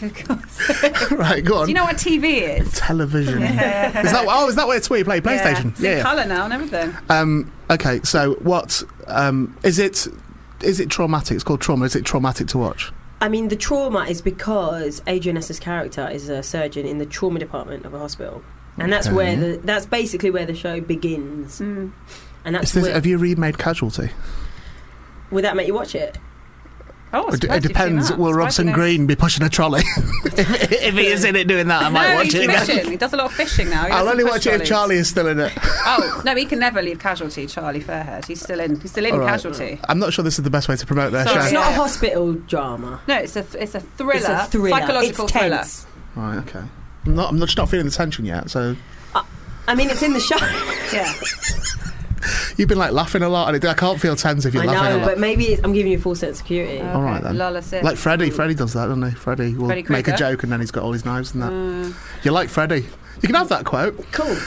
Right, go on. Do you know what TV is? Television. Yeah. Is that where it's where you play PlayStation? It's in colour now and everything. Okay, so what is it? Is it traumatic? It's called trauma. Is it traumatic to watch? I mean, the trauma is because Adrian Estes' character is a surgeon in the trauma department of a hospital, and that's basically where the show begins. And that's have you remade Casualty? Would that make you watch it? Oh, it depends. Will Robson Green be pushing a trolley? if he is in it doing that, I might watch it. Fishing. He does a lot of fishing now. I'll only watch it if Charlie is still in it. Oh no, he can never leave Casualty. Charlie Fairhead, he's still in right. Casualty. I'm not sure this is the best way to promote their show. It's not a hospital drama. No, it's a thriller. It's a thriller. Psychological thriller. Right. Okay. I'm just not feeling the tension yet. So. I mean, it's in the show. Yeah. You've been laughing a lot, and I can't feel tense if you're laughing a lot. But maybe I'm giving you a full sense of security. Okay. All right then. Like Freddie does that, doesn't he? Freddie will make a joke and then he's got all his knives and that. You like Freddie? You can have that quote. Cool.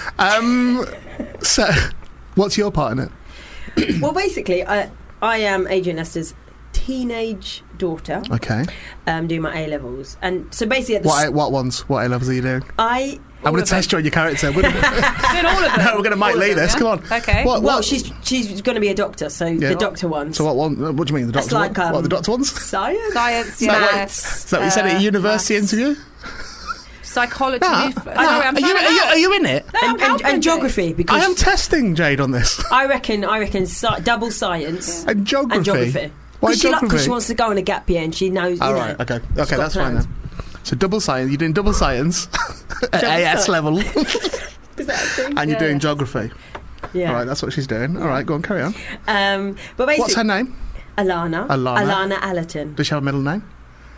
So, what's your part in it? Well, basically, I am Adrian Estes' teenage daughter. Okay. Doing my A-levels, and so basically, what ones? What A-levels are you doing? I'm going to test you on your character. Doing all of them. No, we're going to Mike Lee this. Come on. Okay. Well, she's going to be a doctor, so the doctor ones. So what one? What do you mean the doctor? Like, what the doctor ones? Science, maths. Is that what you said at a university interview? Psychology. Are you in it? No, and geography, because I am testing Jade on this. I reckon double science and geography. Why geography? Because she wants to go on a gap year and she knows. Oh, right. Okay, that's fine then. So double science. You're doing double science at AS level. Is that a thing? And you're doing geography. Yeah. All right, that's what she's doing. All right, go on, carry on. But basically, what's her name? Alana Allerton. Does she have a middle name?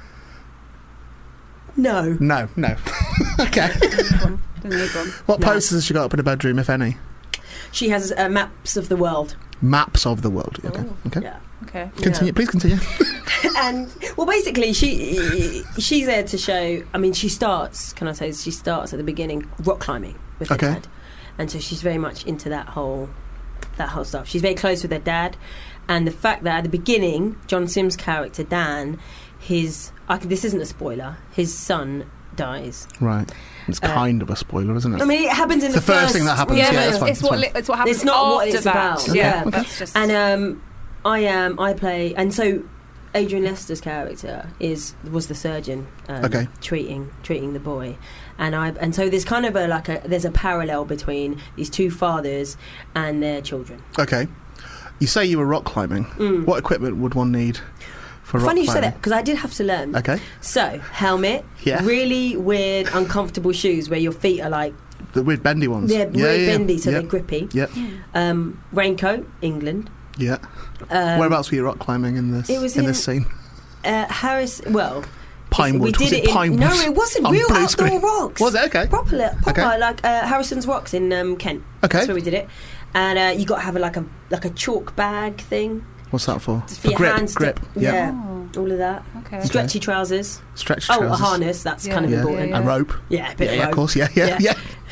No. Okay. What posters has she got up in her bedroom, if any? She has maps of the world. Maps of the world. Okay. Okay. Yeah. Okay. Continue. Please continue. And basically, she's there to show. I mean, she starts at the beginning rock climbing with her dad, and so she's very much into that whole stuff. She's very close with her dad, and the fact that at the beginning, John Sims' character Dan, this isn't a spoiler. His son dies. Right. It's kind of a spoiler, isn't it? I mean, it happens in the first thing that happens. Yeah, that's fine. It's what happens. It's not what it's about. Yeah. Okay. That's just... And I play, and so Adrian Lester's character was the surgeon treating the boy, and so there's kind of there's a parallel between these two fathers and their children. Okay. You say you were rock climbing. What equipment would one need? Funny you say that, because I did have to learn. Okay. So, helmet, really weird, uncomfortable shoes where your feet are like... The weird bendy ones. Yeah, bendy, so they're grippy. Yep. Raincoat, England. Yeah. Whereabouts were you rock climbing in this scene? Harris, well... Pinewood. We did Pinewood? No, it wasn't real outdoor rocks. Was it? Okay. Proper like Harrison's Rocks in Kent. Okay. That's where we did it. And you got to have a chalk bag thing. What's that for? For grip. Yeah. All of that. Okay. Stretchy trousers. Stretchy trousers. Oh, a harness. That's kind of important. A rope. Yeah, a bit of rope. Of course. Yeah.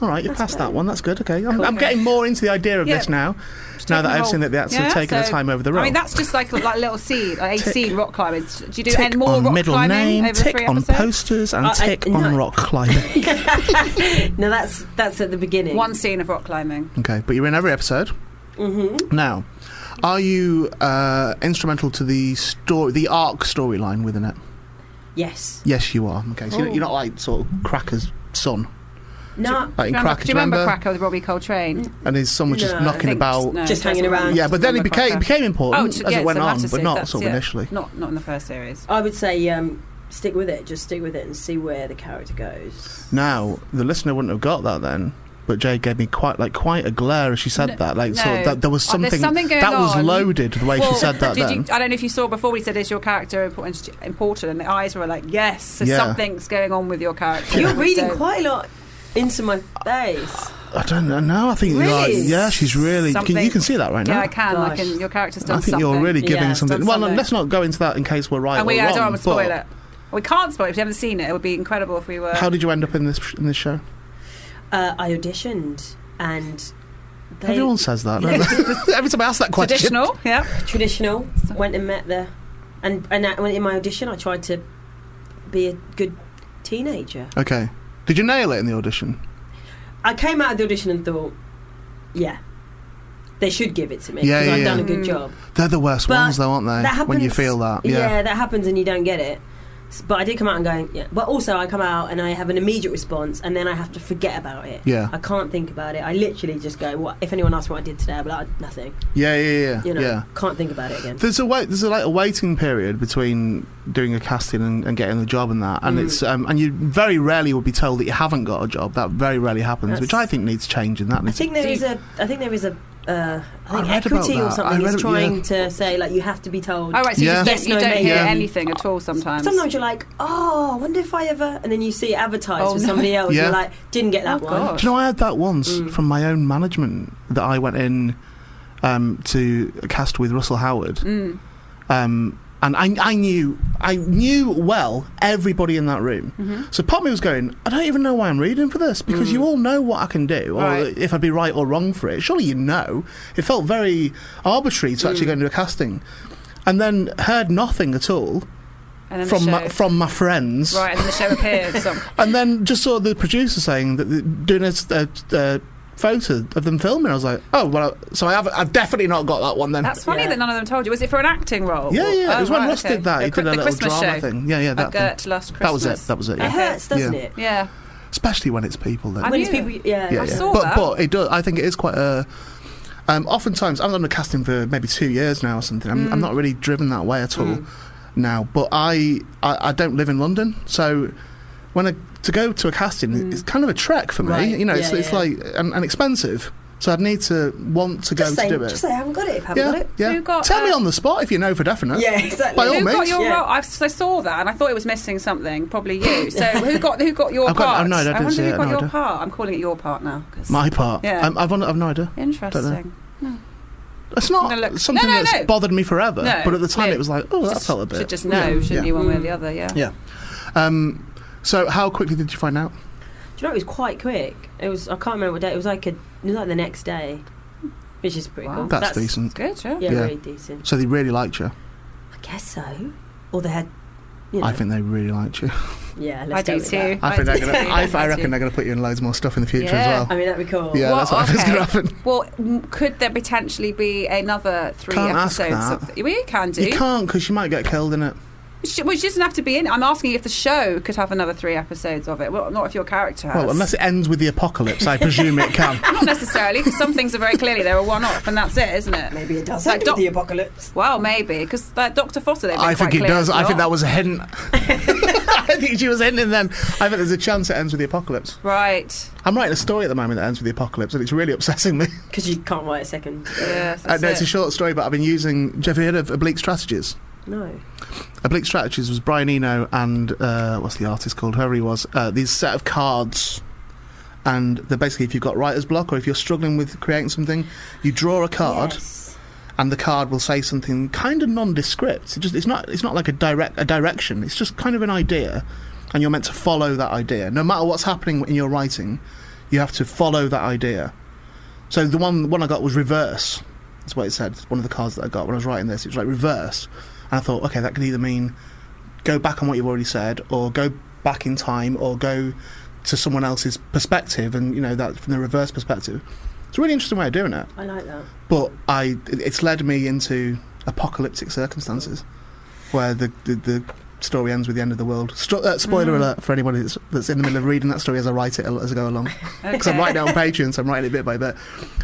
All right, you passed that one. That's good. Okay, I'm getting more into the idea of this now. Now that I've seen that that's taken the time over the role. I mean, that's just like a little seed, a seed rock climbing. Do you do tick more on rock middle climbing name, over tick 3 on episodes? posters, and tick on rock climbing. No, that's at the beginning. One scene of rock climbing. Okay, but you're in every episode. Mm-hmm. Now, are you instrumental to the arc storyline within it? Yes. Yes, you are. Okay, so you're not like sort of Cracker's son. No. Like in Cracker, do you remember Cracker with Robbie Coltrane? And his son was just knocking about, just hanging around. Yeah, but then he became important as it went on, but not sort of initially. Not in the first series. I would say stick with it. Just stick with it and see where the character goes. Now, the listener wouldn't have got that then. But Jay gave me quite a glare as she said that. Like, sort of, there was something going that on. was loaded the way she said that. Then I don't know if you saw before we said, "Is your character important?" And the eyes were like, "Yes." So something's going on with your character. You're reading quite a lot into my face. I don't know. No, I think you are. Yeah, she's really. You can see that right now. Yeah, I can. Like, your character's done something. I think you're really giving something. Well, let's not go into that in case we're right or wrong. I don't want to spoil it. We can't spoil it if you haven't seen it. It would be incredible if we were. How did you end up in this show? I auditioned. And everyone says that. Every time I ask that question. Traditional, yeah. Traditional. Went and met the, and in my audition, I tried to be a good teenager. Okay. Did you nail it in the audition? I came out of the audition and thought, yeah, they should give it to me because I've done a good job. They're the worst ones, though, aren't they? That happens, when you feel that. Yeah, that happens and you don't get it. But I did come out and go, yeah. But also I come out and I have an immediate response and then I have to forget about it. Yeah. I can't think about it. I literally just go, what? If anyone asks what I did today, I'll be like, nothing. Yeah. You know, can't think about it again. There's a waiting period between doing a casting and getting the job and that. And it's and you very rarely will be told that you haven't got a job. That very rarely happens, which I think needs changing. I think there is a equity or something is trying to say, like, you have to be told. Oh, right, so you don't hear anything at all sometimes. Sometimes you're like, I wonder if I ever... And then you see it advertised for somebody else, you're like, didn't get that one. Do you know, I had that once from my own management that I went in to cast with Russell Howard. And I knew well everybody in that room. So part of me was going, I don't even know why I'm reading for this, because you all know what I can do, or if I'd be right or wrong for it. Surely you know. It felt very arbitrary to actually go into a casting. And then heard nothing at all from my friends. Right, and then the show appeared. And then just saw the producer saying that doing a photo of them filming. I was like, oh well, so I've definitely not got that one then. That's funny that none of them told you. Was it for an acting role? Yeah. It was when Russ did that. He did a little Christmas drama show. thing. Yeah, that Gert Lust Christmas. That was it. It hurts, doesn't it? Yeah. Especially when it's people. Then. When it's people, I saw that. But it does. I think it is quite a. Oftentimes, I'm on the casting for maybe 2 years now or something. I'm not really driven that way at all now. But I don't live in London, so to go to a casting is kind of a trek for me. Right. You know, it's like and expensive. So I'd need to want to go to do it. Just say I haven't got it if I haven't got it. Yeah. Tell me on the spot if you know for definite. Yeah, exactly. By all means. Got your role? I saw that and I thought it was missing something. Probably you. So who got your part? No, I wonder who got your part. I'm calling it your part now. My part. Yeah. I've no idea. Interesting. It's not something that's bothered me forever. No, but at the time, it was like, that felt a bit. Should just know, shouldn't you, one way or the other? Yeah. Yeah. So how quickly did you find out? Do you know, it was quite quick. It was. I can't remember what day. It was like the next day, which is pretty cool. That's decent. Good, yeah. Yeah, really decent. So they really liked you. I guess so. Or they had. I think they really liked you. Yeah, I do too. I reckon they're going to put you in loads more stuff in the future as well. I mean, that'd be cool. Yeah, that's what I think is going to happen. Well, could there potentially be another 3 episodes? You can do. You can't, because you might get killed in it. Which doesn't have to be in it. I'm asking if the show could have another 3 episodes of it. Well, not if your character has. Well, unless it ends with the apocalypse, I presume it can. Not necessarily, because some things are very clearly they're a one-off, and that's it, isn't it? Maybe it does end with the apocalypse. Well, maybe, because Dr. Foster, I think it does. I think that was a hint. I think she was hinting then. I think there's a chance it ends with the apocalypse. Right. I'm writing a story at the moment that ends with the apocalypse, and it's really obsessing me. Because you can't write a second. Yes, no, it's a short story, but I've been using... Have you heard of Oblique Strategies? No. Oblique Strategies was Brian Eno and what's the artist called? Whoever he was. These set of cards, and they're basically, if you've got writer's block or if you're struggling with creating something, you draw a card, and the card will say something kind of nondescript. It's not like a direction. It's just kind of an idea, and you're meant to follow that idea. No matter what's happening in your writing, You have to follow that idea. So the one I got was reverse. That's what it said. One of the cards that I got when I was writing this, it was like reverse. And I thought, okay, that could either mean go back on what you've already said, or go back in time, or go to someone else's perspective, and that from the reverse perspective. It's a really interesting way of doing it. I like that. But it's led me into apocalyptic circumstances, where the story ends with the end of the world. Spoiler alert for anybody that's in the middle of reading that story as I write it as I go along. Because I'm writing it on Patreon, so I'm writing it bit by bit.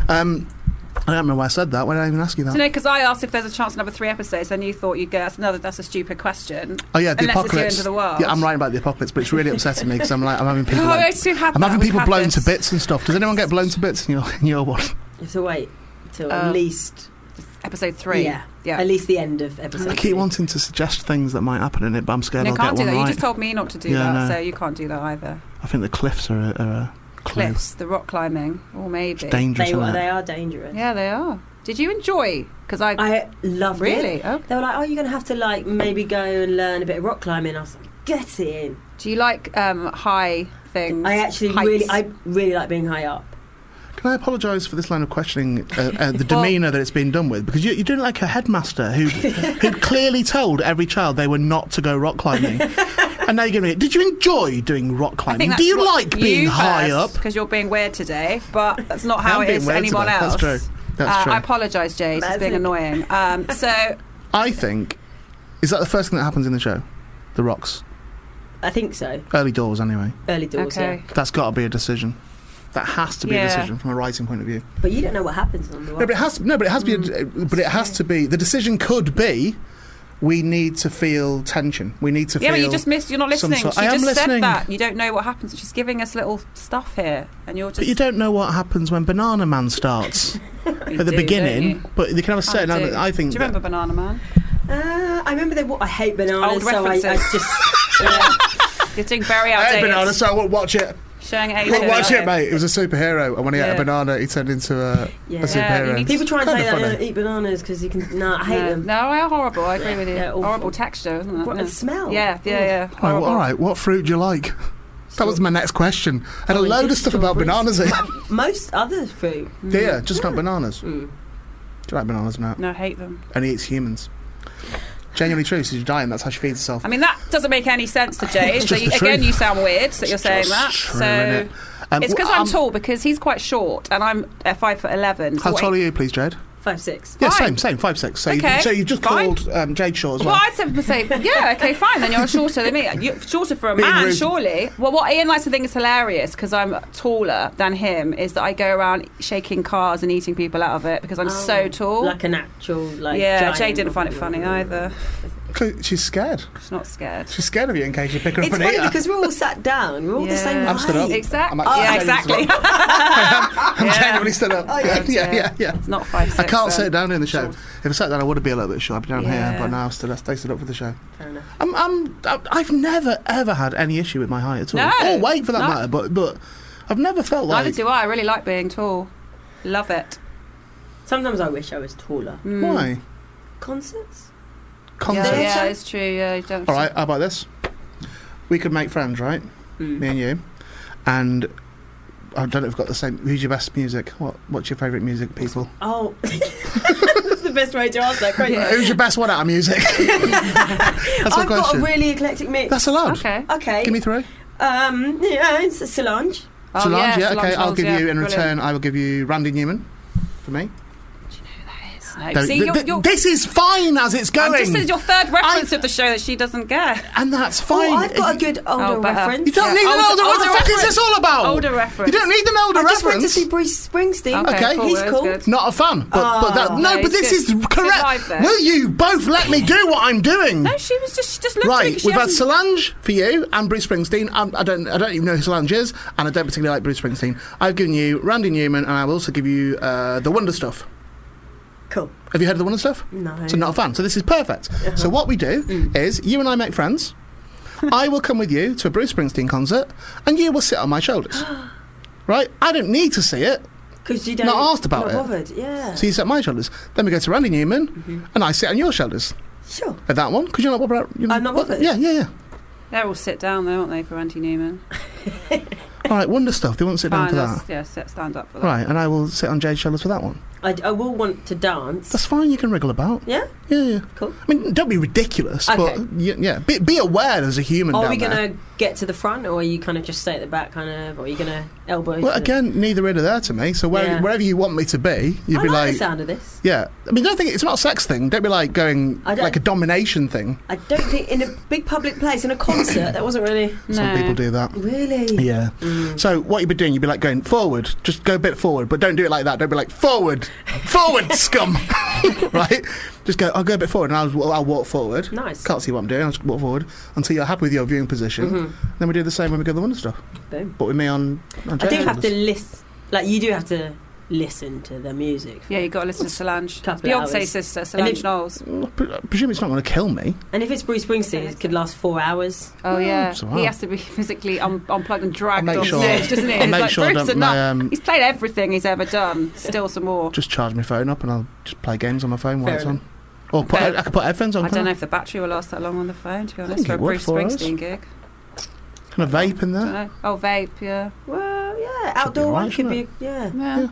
I don't remember why I said that. Why did I even ask you that? So no, because I asked if there's a chance another 3 episodes, and you thought you'd go, that's a stupid question. Oh yeah, the unless apocalypse. It's the end of the world. Yeah, I'm writing about the apocalypse, but it's really upsetting me because I'm having people. I'm having people blown to bits and stuff. Does anyone get blown to bits in your one? You have to wait till at least episode 3. Yeah, at least the end of episode. I keep wanting to suggest things that might happen in it, but I'm scared I'll get one right. You can't do that. You just told me not to do that, so you can't do that either. I think the cliffs are a cliffs, the rock climbing, or maybe it's dangerous. They are dangerous. Yeah, they are. Did you enjoy? Because I loved it. Really? Okay. They were like, "Oh, you're going to have to maybe go and learn a bit of rock climbing." I was like, "Get in." Do you like high things? I actually really like being high up. Can I apologise for this line of questioning the demeanour that it's been done with? Because you're doing like a headmaster who clearly told every child they were not to go rock climbing. And now you're giving it. Did you enjoy doing rock climbing? Do you like being high up? Because you're being weird today, but that's not how it is for anyone else. That's true. That's true. I apologise, Jade. It's being annoying. So I think, is that the first thing that happens in the show? The rocks? I think so. Early doors, anyway. Early doors, okay. yeah. That's got to be a decision. That has to be a decision from a writing point of view. But you don't know what happens on the rocks. But it has to be. The decision could be, we need to feel tension. We need to feel. Yeah, but you just missed. You're not listening. She just listening. said that. You don't know what happens. She's giving us little stuff here, and you're just. But you don't know what happens when Banana Man starts at the beginning. But they can have a certain. I think. Do you remember Banana Man? I remember I hate bananas. Old references. So I just. You're doing very outdated. I hate bananas, so I won't watch it. Showing age. Watch it, mate. It was a superhero, and when he ate a banana, he turned into a superhero. People try and say that eat bananas because you can. No, I hate them. No, they're horrible. I agree with you. Horrible texture, isn't it? What the smell? Yeah. All right. What fruit do you like? That was my next question. I had a load of stuff about bananas in. Most other fruit. Yeah, just not bananas. Do you like bananas now? No, I hate them. And he eats humans. Genuinely true. She's dying. That's how she feeds herself. I mean, that doesn't make any sense to Jade. So again, you sound weird that you're saying that. True, so it's because I'm tall, because he's quite short, and I'm 5'11". How tall are you, please, Jade? 5'6". Yeah, same, 5'6". So, okay, so you've just called Jade short as well. Well, I'd say, yeah, okay, fine. Then you're shorter than me. You're shorter for a man, surely. Well, what Ian likes to think is hilarious, because I'm taller than him, is that I go around shaking cars and eating people out of it because I'm so tall. Like an actual, yeah. Jade didn't find it funny either. She's scared. She's not scared. She's scared of you in case you pick her up and eat her. It's funny because we're all sat down. We're all the same height. I'm stood up. Exactly. Exactly. I'm genuinely stood up. Yeah. It's not 5'6". I can't sit down in the show. If I sat down, I would be a little bit short. I'd be down here, but now I stood up for the show. Fair enough. I've never ever had any issue with my height at all. No, or weight for that matter. But I've never felt like. Neither do I. I really like being tall. Love it. Sometimes I wish I was taller. Why? Concerts. Yeah, it's true. Yeah, you don't. All right, how about this? We could make friends, right? Me and you. And I don't know if we've got the same. Who's your best music? What's your favourite music, people? Oh, that's the best way to ask that question. Who's your best one out of music? That's I've got a really eclectic mix. That's allowed. Okay. Give me 3. It's Solange. Solange, yeah. Okay, Solange, I'll give you in brilliant. return. I will give you Randy Newman for me. No. See, this is fine as it's going. This is your third reference of the show that she doesn't get. And that's fine. I've got a good older reference. You don't need an older reference. What the fuck is this all about? Older reference. You don't need an older reference. I just went to see Bruce Springsteen. Okay. He's cool. Not a fan. But this is correct. Will you both let me do what I'm doing? No, she just looked right. We've had Solange for you and Bruce Springsteen. I don't even know who Solange is, and I don't particularly like Bruce Springsteen. I've given you Randy Newman, and I will also give you the Wonder Stuff. Cool. Have you heard of the Wonder Stuff? No. So not a fan. So this is perfect. So what we do is you and I make friends. I will come with you to a Bruce Springsteen concert, and you will sit on my shoulders. Right? I don't need to see it. Because you don't. Not asked about it. Bothered. Yeah. So you sit on my shoulders. Then we go to Randy Newman, and I sit on your shoulders. Sure. At that one, because you're not bothered. I'm not bothered. Yeah. They're all sit down, though, aren't they, for Randy Newman? All right, Wonder Stuff. They won't sit down Fine, for that. yeah, stand up for that. Right, and I will sit on Jade's shoulders for that one. I will want to dance. That's fine. You can wriggle about. Yeah? Yeah. Cool. I mean, don't be ridiculous, Okay. but yeah, be aware there's a human Are down we there. going to get to the front, or are you kind of just stay at the back, kind of, or are you going to elbow? Well, again, neither here nor there to me. So Yeah. wherever you want me to be, you'd I be like like, the sound of this. yeah. I mean, don't think it's not a sex thing. Don't be like going I don't- like a domination thing. I don't think in a big public place, in a concert, that wasn't really. Some No. people do that. Really? Yeah. So what you'd be doing, you'd be like going forward. Just go a bit forward, but don't do it like that. Don't be like forward, scum. Right? Just go. I'll go a bit forward, and I'll walk forward. Nice. Can't see what I'm doing. I'll just walk forward until you're happy with your viewing position. Then we do the same when we go to the Wonder Stuff. Boom. But with me on I do Jade's have to shoulders. listen. Like, you do have to listen to the music. Yeah, you got to listen to Solange. Couple of Beyonce's hours. sister, And Solange if- Knowles. I presume it's not going to kill me. And if it's Bruce Springsteen, it could last 4 hours. Oh yeah, so he wow. has to be physically unplugged and dragged I'll make on sure- stage, doesn't he? I'll It's make like, sure I Bruce, don't- enough. my, He's played everything he's ever done. Still some more. Just charge my phone up, and I'll just play games on my phone while Fair it's on. Or I could put headphones on. I can't don't know if the battery will last that long on the phone. To be honest, think for a it would Bruce for us. Springsteen gig. Can I vape in I don't there? know. Oh, vape, yeah. Well, yeah, outdoor alright, one could be. shouldn't Yeah. Yeah.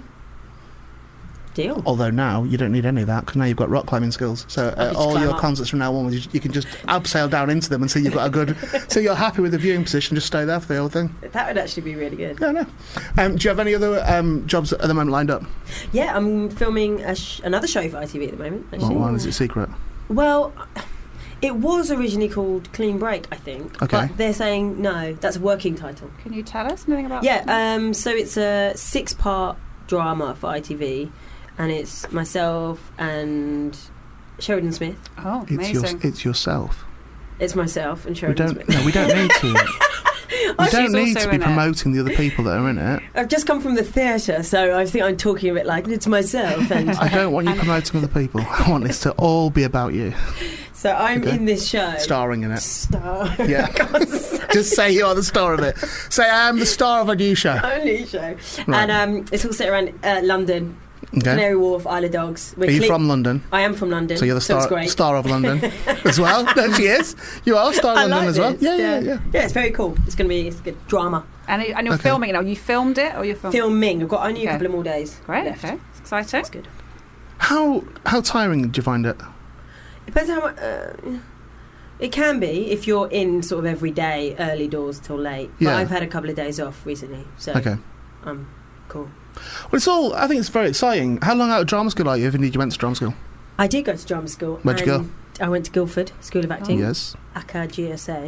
Deal. Although now you don't need any of that because now you've got rock climbing skills. So can just all climb your up. concerts from now on, you can just abseil down into them until you've got a good. So you're happy with the viewing position. Just stay there for the whole thing. That would actually be really good. Yeah, no. Do you have any other jobs at the moment lined up? Yeah, I'm filming another show for ITV at the moment, What actually. one is it secret? Well, it was originally called Clean Break, I think. Okay. But they're saying, no, that's a working title. Can you tell us anything about? Yeah, so it's a 6-part drama for ITV, and it's myself and Sheridan Smith. Oh, amazing. It's yourself. It's myself and We Sheridan don't. Smith. No, we don't need to. We she's don't need also to be in it. promoting the other people that are in it. I've just come from the theatre, so I think I'm talking a bit like it's myself. And I don't want you promoting other people. I want this to all be about you, so I'm Okay. in this show. starring in it. Star. Yeah. Just say you are the star of it. Say I am the star of a new show. Only show. Right. And it's all set around London, Okay. Canary Wharf, Isle of Dogs. Are you from London? I am from London. So you're the it's star, great. star of London as well. No, she is. You are star of I London like as well. this, Yeah. Yeah, it's very cool. It's good drama. And you're Okay. filming it now. You filmed it, or you're filming? Filming. I've got only a Okay. couple of more days. Great. left. Okay. It's exciting. That's good. How tiring did you find it? Depends how much. It can be if you're in sort of every day, early doors till late. But Yeah. I've had a couple of days off recently, so Okay. cool. Well, it's all. I think it's very exciting. How long out of drama school are you? If indeed you went to drama school. I did go to drama school. Where'd you go? and I went to Guildford School of Acting, Yes. ACA GSA,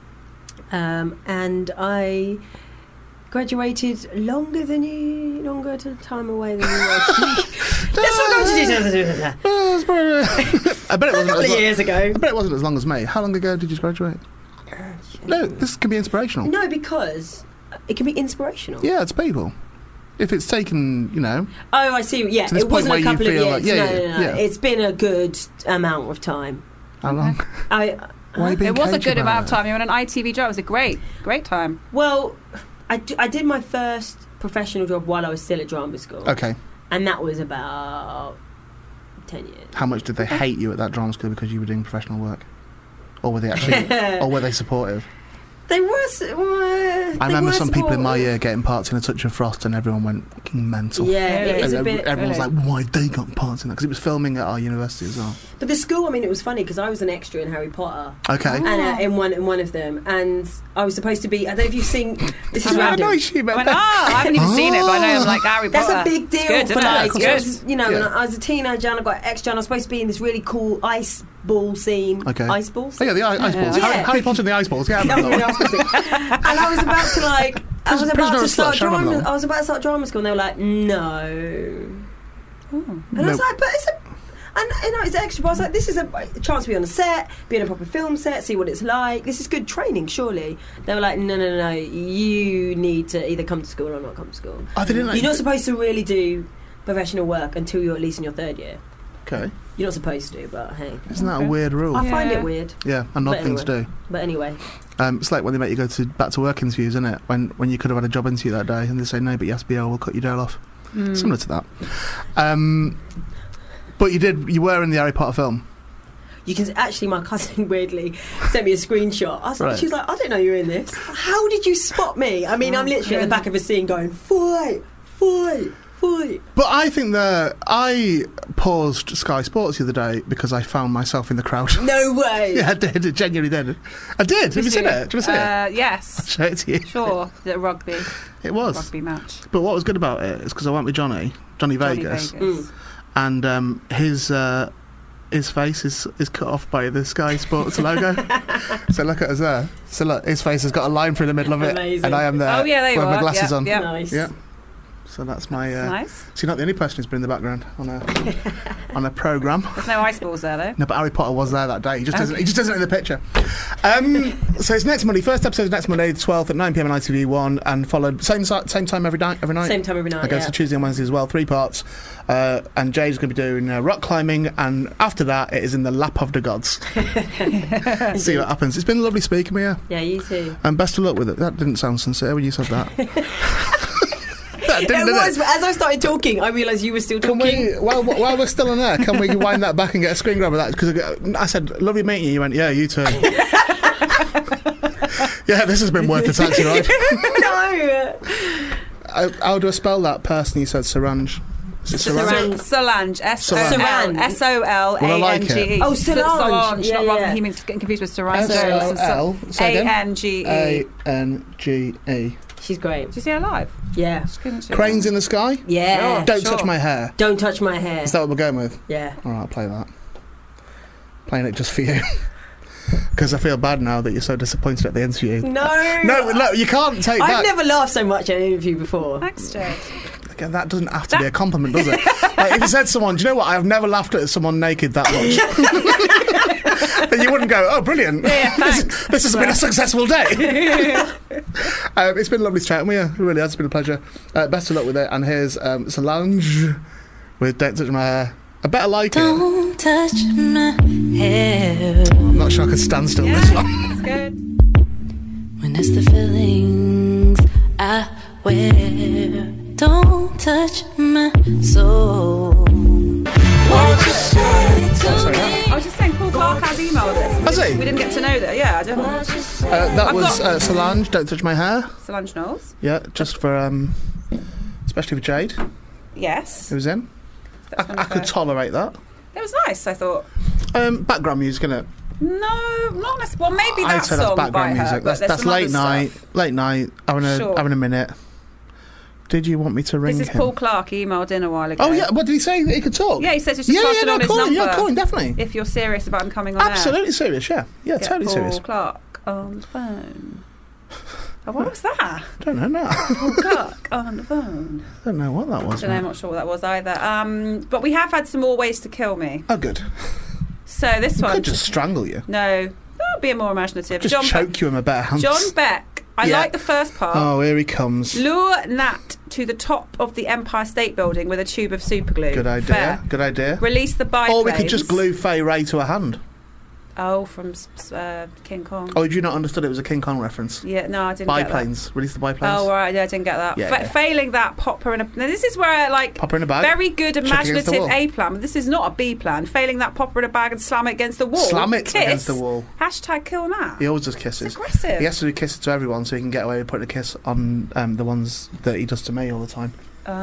and I graduated longer time away than you were. Let's not go into details. Oh, it's probably- I bet it A wasn't. couple of As long, years ago. I bet it wasn't as long as me. How long ago did you graduate? No, this can be inspirational. No, because it can be inspirational. Yeah, it's people. If it's taken, Oh, I see. Yeah, To this it point wasn't where a you couple of feel years. like- yeah, no. yeah. It's been a good amount of time. how long? I Why are you being It was a cagey good about amount of it? time. You were on an ITV job. It was a great time. well, I did my first professional job while I was still at drama school, Okay. and that was about 10 years. How much did they hate you at that drama school because you were doing professional work, or were they actually, or were they supportive? They were. I remember some people in my year getting parts in A Touch of Frost, and everyone went fucking mental. Yeah, Really? it is a And bit. everyone was really. like, "Why they got parts in that?" Because it was filming at our university as well. But the school, I mean, it was funny because I was an extra in Harry Potter, Okay. and in one of them, and I was supposed to be. I don't know if you've seen. This is I random. know she I meant went, I haven't even seen it, but I know I'm like Harry That's Potter. a big deal It's good, for isn't it? like, It's it good. was, when Yeah. I was a teenager and I got extra and I was supposed to be in this really cool ice ball scene. Okay. Ice balls? Oh yeah, the ice balls. Yeah. Harry Potter and the ice balls. Yeah, I remember that one. And I was about to like, I was about Prisoner to of start Slush, I remember that drama. one. I was about to start drama school, and they were like, "No." And I was No. like, "But it's a." And it's extra. But I was like, "This is a chance to be on a set, be on a proper film set, see what it's like. This is good training, surely." They were like, "No. You need to either come to school or not come to school. Oh, they didn't. You're not supposed to really do professional work until you're at least in your third year. Okay. You're not supposed to, but hey, Isn't that a weird rule? I find Yeah. it weird. Yeah, an odd But thing to do. But anyway, It's like when they make you go to back to work interviews, isn't it? When you could have had a job interview that day, and they say no, but you have to be, we'll cut your day off. Similar to that. But you were in the Harry Potter film. You can actually, my cousin weirdly sent me a screenshot. Right. She was like, I didn't know you were in this. How did you spot me? I mean, I'm literally at the back of a scene going, fight. But I think that I paused Sky Sports the other day because I found myself in the crowd. No way. Yeah, I did. It genuinely did. I did. Have you seen it? Do you want to see it? Yes. I'll show it to you. Sure. The rugby. It was. Rugby match. But what was good about it is because I went with Johnny Vegas, Vegas. and his face is cut off by the Sky Sports logo. So look at us there. So look, his face has got a line through the middle of it, Amazing. and I am there Oh, yeah, there you with my are. glasses Yep, on. yep. Nice. Yeah. So that's my. Nice. So you're not the only person who's been in the background on a programme. There's no ice balls there, though. No, but Harry Potter was there that day. He just doesn't in the picture. So it's next Monday. First episode is next Monday, the 12th at 9 p.m. on ITV1, and followed same time every night. Same time every night. I guess Tuesday and Wednesday as well. 3 parts. And Jay's going to be doing rock climbing, and after that, it is in the lap of the gods. See what happens. It's been lovely speaking with you. Yeah, you too. And best of luck with it. That didn't sound sincere when you said that. That didn't, It did was, but as I started talking, I realised you were still Can talking. we, while we're still on air, can we wind that back and get a screen grab of that? Because I said, lovely meeting you. You went, yeah, you too. Yeah, this has been worth the taxi ride. No. How do I spell that person you said, Sarange? Is it Sarange? Solange. Solange. S-O-L-A-N-G-E. Oh, Solange. Not Yeah, wrong. yeah. He means getting confused with Solange. S-O-L. Say again. A-N-G-E. A-N-G-E. She's great. Did you see her live? Yeah. Cranes in the Sky? Yeah. Don't touch my hair. Don't touch my hair. Is that what we're going with? Yeah. All right, I'll play that. Playing it just for you. Because I feel bad now that you're so disappointed at the interview. No, look, you can't take that. I've never laughed so much at an interview before. Thanks, Jade. Again, that doesn't have to be a compliment, does it? Like, if you said to someone, do you know what? I've never laughed at someone naked that much. Then you wouldn't go, oh, brilliant. Yeah, thanks. This has been a successful day. It's been lovely chatting with you. It really has. It's been a pleasure. Best of luck with it. And here's Solange with Don't Touch My Hair. I better like Don't touch my hair. I'm not sure I could stand still this long. It's good. When it's the feelings I wear. Don't touch my soul. What you say to me. I was just saying, Paul Clark has emailed us. Has he? We didn't get to know that. Yeah, I don't know. What you say. That was Solange, Don't Touch My Hair. Solange Knowles. Yeah, just for, especially for Jade, Yes. who was in. That's I could tolerate that. It was nice, I thought. Background music, innit? No, not necessarily. Well, maybe I'd that say song that's background by her, music. but there's That's some late other night, stuff. Sure. having a minute. Did you want me to ring This is him? Paul Clark. He emailed in a while ago. Oh yeah, what did he say? That he could talk? Yeah, he says he's just passing on his number. Yeah, calling, definitely. If you're serious about him coming on Absolutely serious, yeah. Yeah, air. Get totally Paul serious. Clark on the phone. Oh, what was that? Don't know now. Paul Clark on the phone. Don't know what that was. Don't know, I'm not sure what that was either. But we have had some more ways to kill me. Oh, good. So this I one... could just strangle you. No, that'll be more imaginative. Just choke you in my bare hands. John Beck. I Yeah. like the first part. Oh, here he comes. Lure Nat to the top of the Empire State Building with a tube of superglue. Good idea. Fair. Good idea. Release the biplanes. Or we could just glue Fay Ray to a hand. Oh, from King Kong. Oh, did you not understood it was a King Kong reference? Yeah, no, I didn't get that. Biplanes. Release the biplanes. Oh, right, yeah, I didn't get that. Yeah, yeah. Failing that, pop her in a... Now, this is where, like... Pop her in a bag. Very good Chuck it against the imaginative wall. A plan, but this is not a B plan. Failing that, pop her in a bag and slam it against the wall. Slam it Kiss. against the wall. Hashtag kill Nat. He always does kisses. It's aggressive. He has to do kisses to everyone so he can get away with putting a kiss on the ones that he does to me all the time.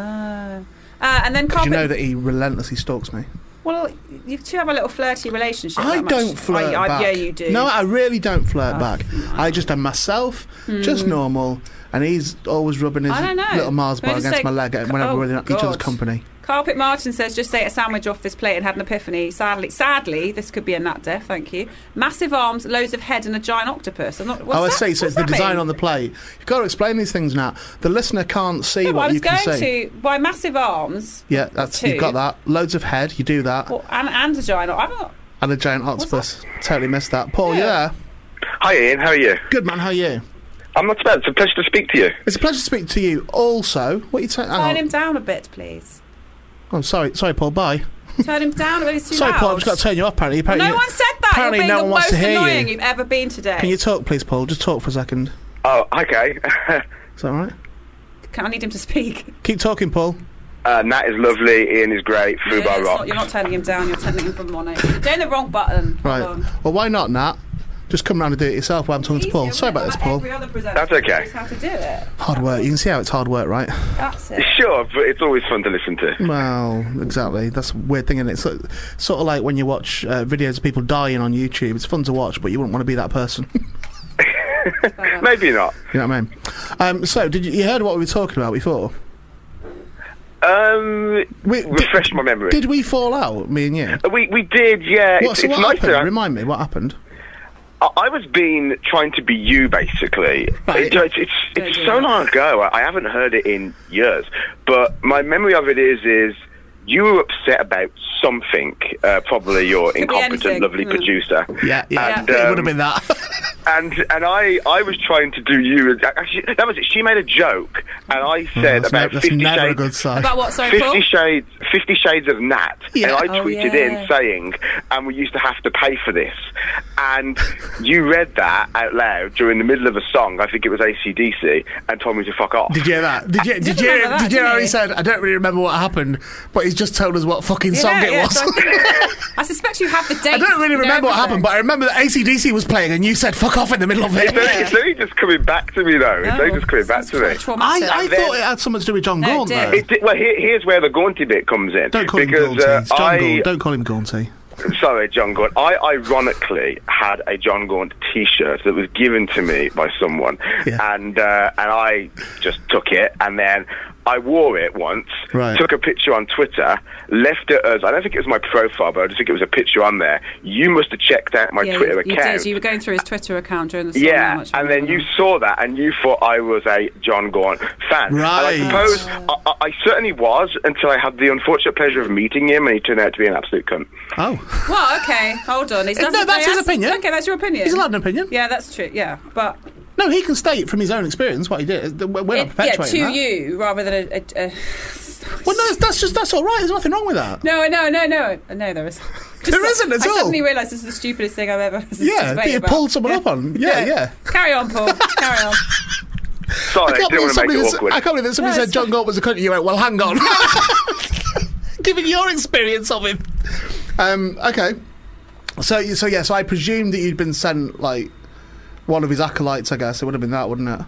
And then Because you carpet... know that he relentlessly stalks me. Well, you two have a little flirty relationship. I that much. don't flirt back. Yeah, you do. No, I really don't flirt back. I just am myself, just normal, and he's always rubbing his I don't know. little Mars bar Can I just against say- my leg whenever Oh, we're in each other's God. company. Carpet Martin says, just ate a sandwich off this plate and had an epiphany. Sadly, this could be a nat death, thank you. Massive arms, loads of head and a giant octopus. I see, so it's the design on the plate. You've got to explain these things now. The listener can't see No, what I was you can going see. to, by massive arms... Yeah, that's Two. you've got that. Loads of head, you do that. Well, and a giant... I'm not... And a giant octopus. Totally missed that. Paul, you there? Hi Ian, how are you? Good man, how are you? I'm not too bad, it's a pleasure to speak to you. It's a pleasure to speak to you. Also, what are you saying? Turn him down a bit, please. Oh, sorry, Paul, bye. Turn him down a bit, it's too Sorry, loud. Paul, I've just got to turn you off, apparently. No one said that. You're Apparently being no the one wants most to hear annoying you. you've ever been today. Can you talk, please, Paul? Just talk for a second. Oh, okay. Is that all right? I need him to speak. Keep talking, Paul. Nat is lovely, Ian is great, Fubar rocks. You're not turning him down, you're turning him from mono. You're doing the wrong button. Right. Well, why not, Nat? Just come round and do it yourself while I'm talking to Paul. Sorry about this, Paul. That's okay. How to do it. Hard work. You can see how it's hard work, right? That's it. Sure, but it's always fun to listen to. Well, exactly. That's a weird thing, isn't it? It's sort of like when you watch videos of people dying on YouTube. It's fun to watch, but you wouldn't want to be that person. Maybe not. You know what I mean? So, did you heard what we were talking about before? Refresh my memory. Did we fall out, me and you? We did, yeah. What happened? Remind me, what happened? I was trying to be you, basically. Right. It's so long ago. I haven't heard it in years. But my memory of it is you were upset about something, probably your incompetent, lovely producer. Yeah, and, it would have been that. and I was trying to do you. Actually, that was it. She made a joke, and I said about 50 never a Shades. good sign. About what, sorry, Paul? 50 Shades of Nat. Yeah. And I tweeted in saying, and we used to have to pay for this. And you read that out loud during the middle of a song, I think it was AC/DC, and told me to fuck off. Did you hear that? Did you know he said, I don't really remember what happened, but he's just told us what fucking song it was. So I suspect you have the date. I don't really remember what happened, but I remember that AC/DC was playing and you said fuck off in the middle of it. It's only just coming back to me, though. It's only just coming back to me. I thought it had something to do with John Gaunt, though. Well, here's where the Gaunty bit comes in. Don't call him Gaunty. It's John Gaunt. Don't call him Gaunty. Sorry, John Gaunt. I ironically had a John Gaunt T-shirt that was given to me by someone, and I just took it, and then I wore it once, took a picture on Twitter, left it as, I don't think it was my profile, but I just think it was a picture on there. You must have checked out my Twitter account. You did. You were going through his Twitter account during the song. Yeah, and then you saw that, and you thought I was a John Gaunt fan. Right. And I suppose I certainly was, until I had the unfortunate pleasure of meeting him, and he turned out to be an absolute cunt. Oh. Well, okay, hold on. No, that's his opinion. Okay, that's your opinion. He's allowed an opinion. Yeah, that's true, yeah, but... No, he can state from his own experience what he did. We're not perpetuating that. You, rather than a well, no, that's all right. There's nothing wrong with that. No, there is. There isn't at all. I suddenly realised this is the stupidest thing I've ever you pulled someone up on. Yeah. Carry on, Paul. Carry on. Sorry, I didn't want to make it awkward. I can't believe that somebody said John Gaunt was a cunt and you went, well, hang on. Given your experience of him. Okay. So I presume that you'd been sent, like, one of his acolytes, I guess. It would have been that, wouldn't it?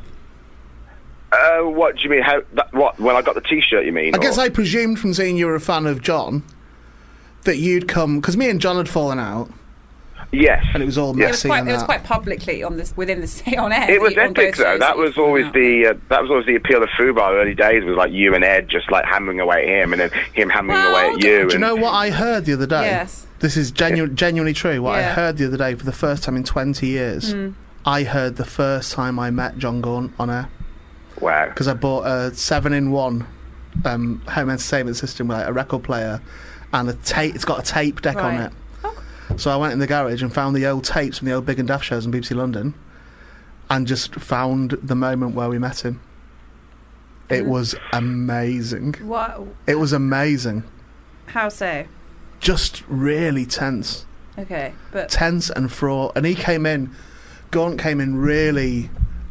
What do you mean? What? When I got the T-shirt, you mean? I guess I presumed from seeing you were a fan of John that you'd come, because me and John had fallen out. Yes, and it was all messy. It was quite publicly on air. It was epic, though. That was always the appeal of Fubar early days. Was like you and Ed just like hammering away at him, and then him hammering away at you. Do you know what I heard the other day? Yes. This is genuinely true. What I heard the other day for the first time in 20 years. I heard the first time I met John Gaunt on air. Wow. Because I bought a 7-in-1 home entertainment system with like a record player and a tape. It's got a tape deck on it. So I went in the garage and found the old tapes from the old Big and Daft shows on BBC London and just found the moment where we met him. It was amazing. What? It was amazing. How so? Just really tense. Okay, but... Tense and fraught. And Gaunt came in really,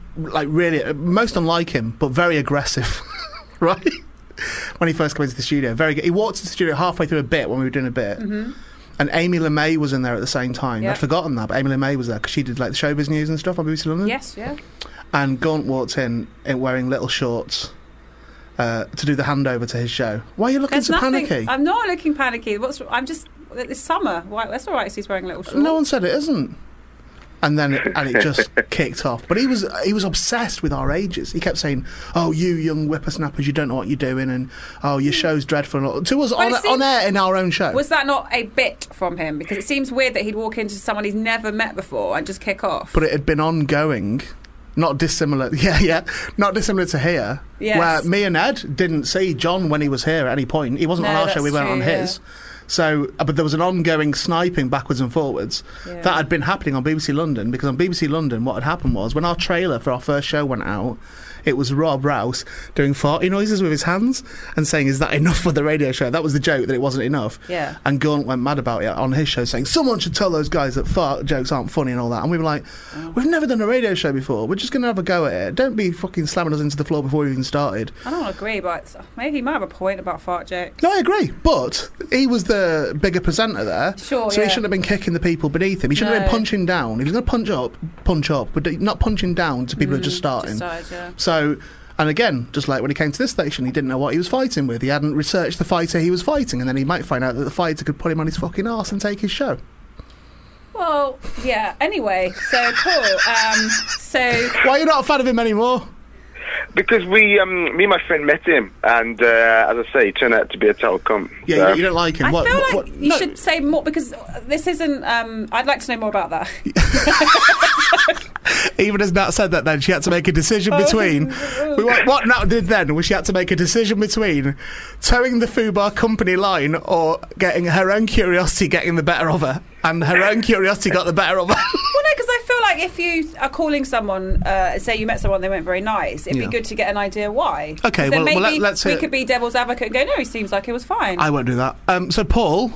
most unlike him, but very aggressive, right? When he first came into the studio. Very good. He walked into the studio halfway through a bit when we were doing a bit. Mm-hmm. And Amy LeMay was in there at the same time. I'd forgotten that, but Amy LeMay was there because she did like the showbiz news and stuff on BBC London. Yes, yeah. And Gaunt walked in wearing little shorts to do the handover to his show. Why are you looking so panicky? I'm not looking panicky. It's summer. Why, that's all right if he's wearing little shorts. No one said it isn't. And then it just kicked off. But he was obsessed with our ages. He kept saying, "Oh, you young whippersnappers, you don't know what you're doing," and "Oh, your show's dreadful." To us on air in our own show. Was that not a bit from him? Because it seems weird that he'd walk into someone he's never met before and just kick off. But it had been ongoing, not dissimilar. Not dissimilar to here, where me and Ed didn't see John when he was here at any point. He wasn't on our show. We weren't on his. So, but there was an ongoing sniping backwards and forwards that had been happening on BBC London, because on BBC London what had happened was, when our trailer for our first show went out, it was Rob Rouse doing farty noises with his hands and saying, "Is that enough for the radio show?" That was the joke, that it wasn't enough. Yeah. And Gaunt went mad about it on his show, saying, "Someone should tell those guys that fart jokes aren't funny," and all that. And we were like, "We've never done a radio show before. We're just going to have a go at it. Don't be fucking slamming us into the floor before we even started." I don't agree, but maybe he might have a point about fart jokes. No, I agree. But he was the bigger presenter there. Sure, so yeah. he shouldn't have been kicking the people beneath him. He shouldn't have been punching down. If he's going to punch up, but not punching down to people who are just starting. So... And again, just like when he came to this station, he didn't know what he was fighting with. He hadn't researched the fighter he was fighting, and then he might find out that the fighter could put him on his fucking arse and take his show. Well, yeah. Anyway, so Paul, why are you not a fan of him anymore? Because me and my friend met him, and as I say, he turned out to be a total cunt. Yeah, so. you don't like him. I feel like you should say more, because this isn't... I'd like to know more about that. Even as Nat said that, then she had to make a decision between... what Nat did then was she had to make a decision between towing the Fubar company line or getting her own curiosity getting the better of her. And her own curiosity got the better of her. Well, no, because I feel like if you are calling someone, say you met someone, they weren't very nice, it'd be good to get an idea why. Okay, well, maybe let's we could be devil's advocate and go, no, he seems like it was fine. I won't do that. So, Paul,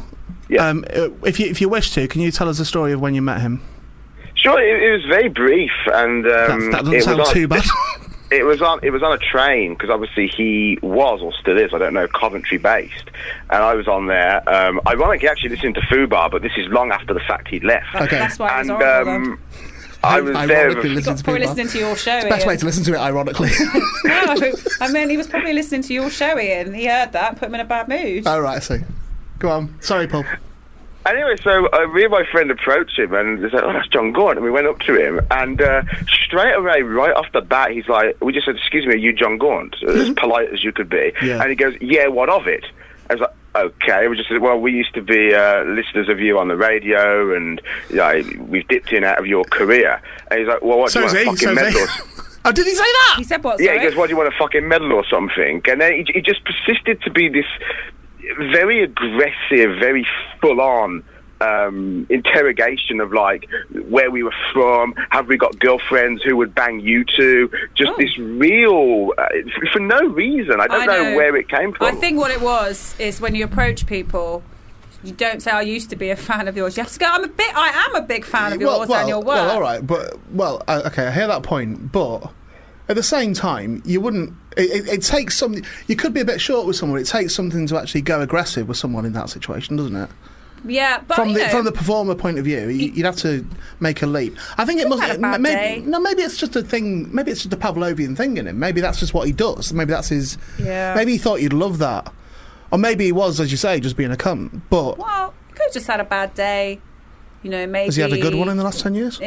if you wish to, can you tell us the story of when you met him? Sure, it was very brief, and that doesn't sound too bad. It was on a train, because obviously he was, or still is, I don't know, Coventry based, and I was on there. Ironically, actually listening to Fubar, but this is long after the fact he'd left. Okay, that's why it was horrible. I was there. Probably listening to your show. It's the best way to listen to it, ironically. No, I mean, he was probably listening to your show, Ian. He heard that, put him in a bad mood. Oh, right, I see. Go on. Sorry, Paul. Anyway, so me and my friend approached him, and they said, "Oh, that's John Gaunt." And we went up to him, and straight away, right off the bat, he's like, we just said, "Excuse me, are you John Gaunt?" As polite as you could be. Yeah. And he goes, "Yeah, what of it?" I was like, "Okay." We just said, "Well, we used to be listeners of you on the radio, and we've dipped in out of your career." And he's like, "Well, what, do you want a fucking medal?" Oh, did he say that? He said what? Yeah, he goes, "What, do you want a fucking medal or something?" And then he just persisted to be this very aggressive, very full-on interrogation of, like, where we were from, have we got girlfriends, who would bang you two, just this real, for no reason. I don't know where it came from. I think what it was is when you approach people, you don't say, "I used to be a fan of yours." You have to go, I am a big fan of yours and your work. Well, all right, but, okay, I hear that point, but at the same time, you wouldn't... It takes something... You could be a bit short with someone. It takes something to actually go aggressive with someone in that situation, doesn't it? Yeah, but from the performer point of view, you'd have to make a leap. I think it must. Maybe it's just a thing. Maybe it's just a Pavlovian thing in him. Maybe that's just what he does. Maybe that's his. Yeah. Maybe he thought you'd love that, or maybe he was, as you say, just being a cunt. But he could have just had a bad day. You know, maybe... Has he had a good one in the last 10 years?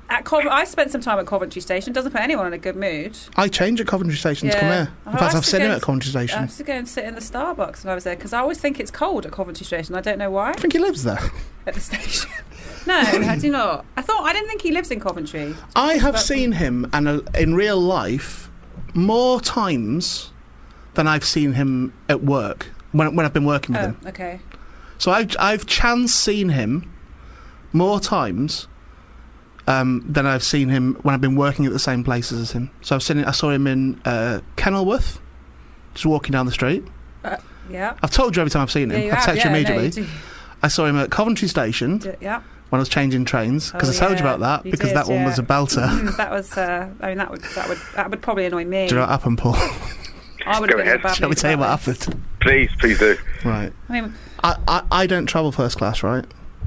I spent some time at Coventry Station. Doesn't put anyone in a good mood. I change at Coventry Station to come here. In fact, I've seen him at Coventry Station. I used to go and sit in the Starbucks when I was there, because I always think it's cold at Coventry Station. I don't know why. I think he lives there. At the station. No, I do not. I didn't think he lives in Coventry. I have seen him in real life more times than I've seen him at work, when I've been working with him. Okay. So I've chance seen him more times than I've seen him when I've been working at the same places as him. So I saw him in Kenilworth, just walking down the street. Yeah. I've told you every time I've seen him. Yeah, I've texted you immediately. No, you I saw him at Coventry Station. Yeah. When I was changing trains, because I told you about that, because that one was a belter. That was. That would probably annoy me. Do you know what happened, Paul? I would have been about. Shall we tell you what happened? Please do. Right. I don't travel first class, right?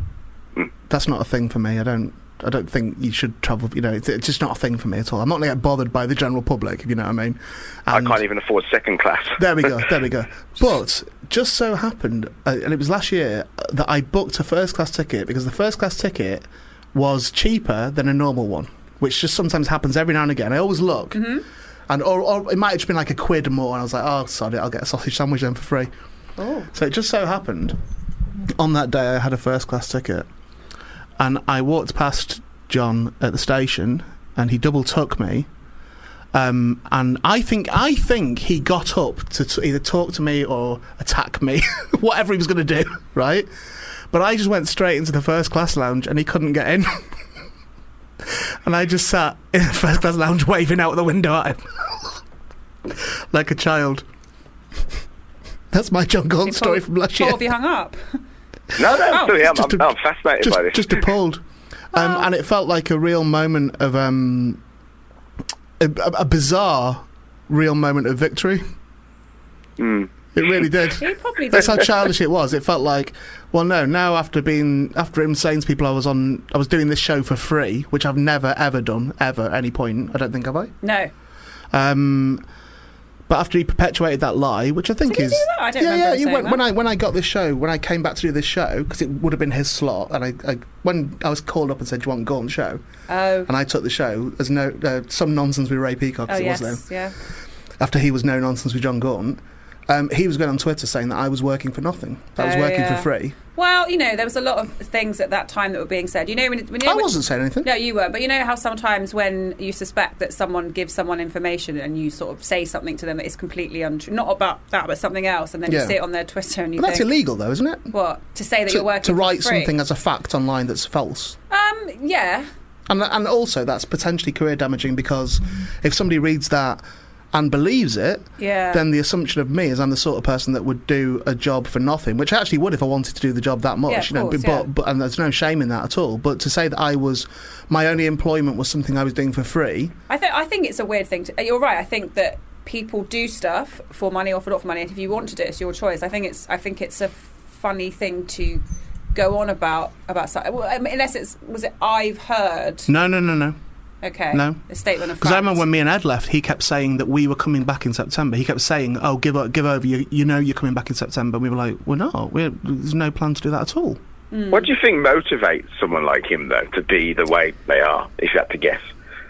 That's not a thing for me. I don't think you should travel. You know, it's just not a thing for me at all. I'm not going to get bothered by the general public, if you know what I mean. And I can't even afford second class. There we go. But just so happened, and it was last year, that I booked a first class ticket, because the first class ticket was cheaper than a normal one, which just sometimes happens every now and again. I always look, and or it might have just been like a quid more, and I was like, oh, sorry, I'll get a sausage sandwich then for free. Oh. So it just so happened, on that day I had a first class ticket. And I walked past John at the station, and he double took me, And I think he got up to either talk to me or attack me, whatever he was going to do, right? But I just went straight into the first class lounge and he couldn't get in. And I just sat in the first class lounge waving out the window at him. Like a child. That's my John Gaunt story from last year. Have you hung up? No, I'm still here. I'm fascinated by this. Just appalled. And it felt like a real moment of... a bizarre real moment of victory. It really did. He probably did. That's how childish it was. It felt like, well, no. Now after him saying to people I was doing this show for free, which I've never ever done ever at any point. I don't think, have I? No. But after he perpetuated that lie, which I think Did he do that? I don't remember him saying that. When I got this show, when I came back to do this show, because it would have been his slot, and when I was called up and said, "Do you want Gaunt's show?" Oh. And I took the show as some nonsense with Ray Peacock, as it was then. Yeah. After he was no nonsense with John Gaunt, he was going on Twitter saying that I was working for nothing. I was working for free. Well, there was a lot of things at that time that were being said. I wasn't saying anything. No, you were. But you know how sometimes when you suspect that someone gives someone information and you sort of say something to them that is completely untrue, not about that, but something else, and then you see it on their Twitter and you think... That's illegal, though, isn't it? What? To say that you're working to write for free? something as a fact online that's false. Yeah. And also, that's potentially career damaging because if somebody reads that and believes it, then the assumption of me is I'm the sort of person that would do a job for nothing, which I actually would if I wanted to do the job that much. But and there's no shame in that at all. But to say that my only employment was something I was doing for free, I think it's a weird thing. You're right. I think that people do stuff for money or for not for money. And if you want to do it, it's your choice. I think it's a funny thing to go on about something. Well, unless I've heard. No. Okay. No. A statement of fact. Because I remember when me and Ed left, he kept saying that we were coming back in September. He kept saying, "Oh, give over. You know you're coming back in September." And we were like, "We're not. There's no plan to do that at all." What do you think motivates someone like him, though, to be the way they are, if you had to guess?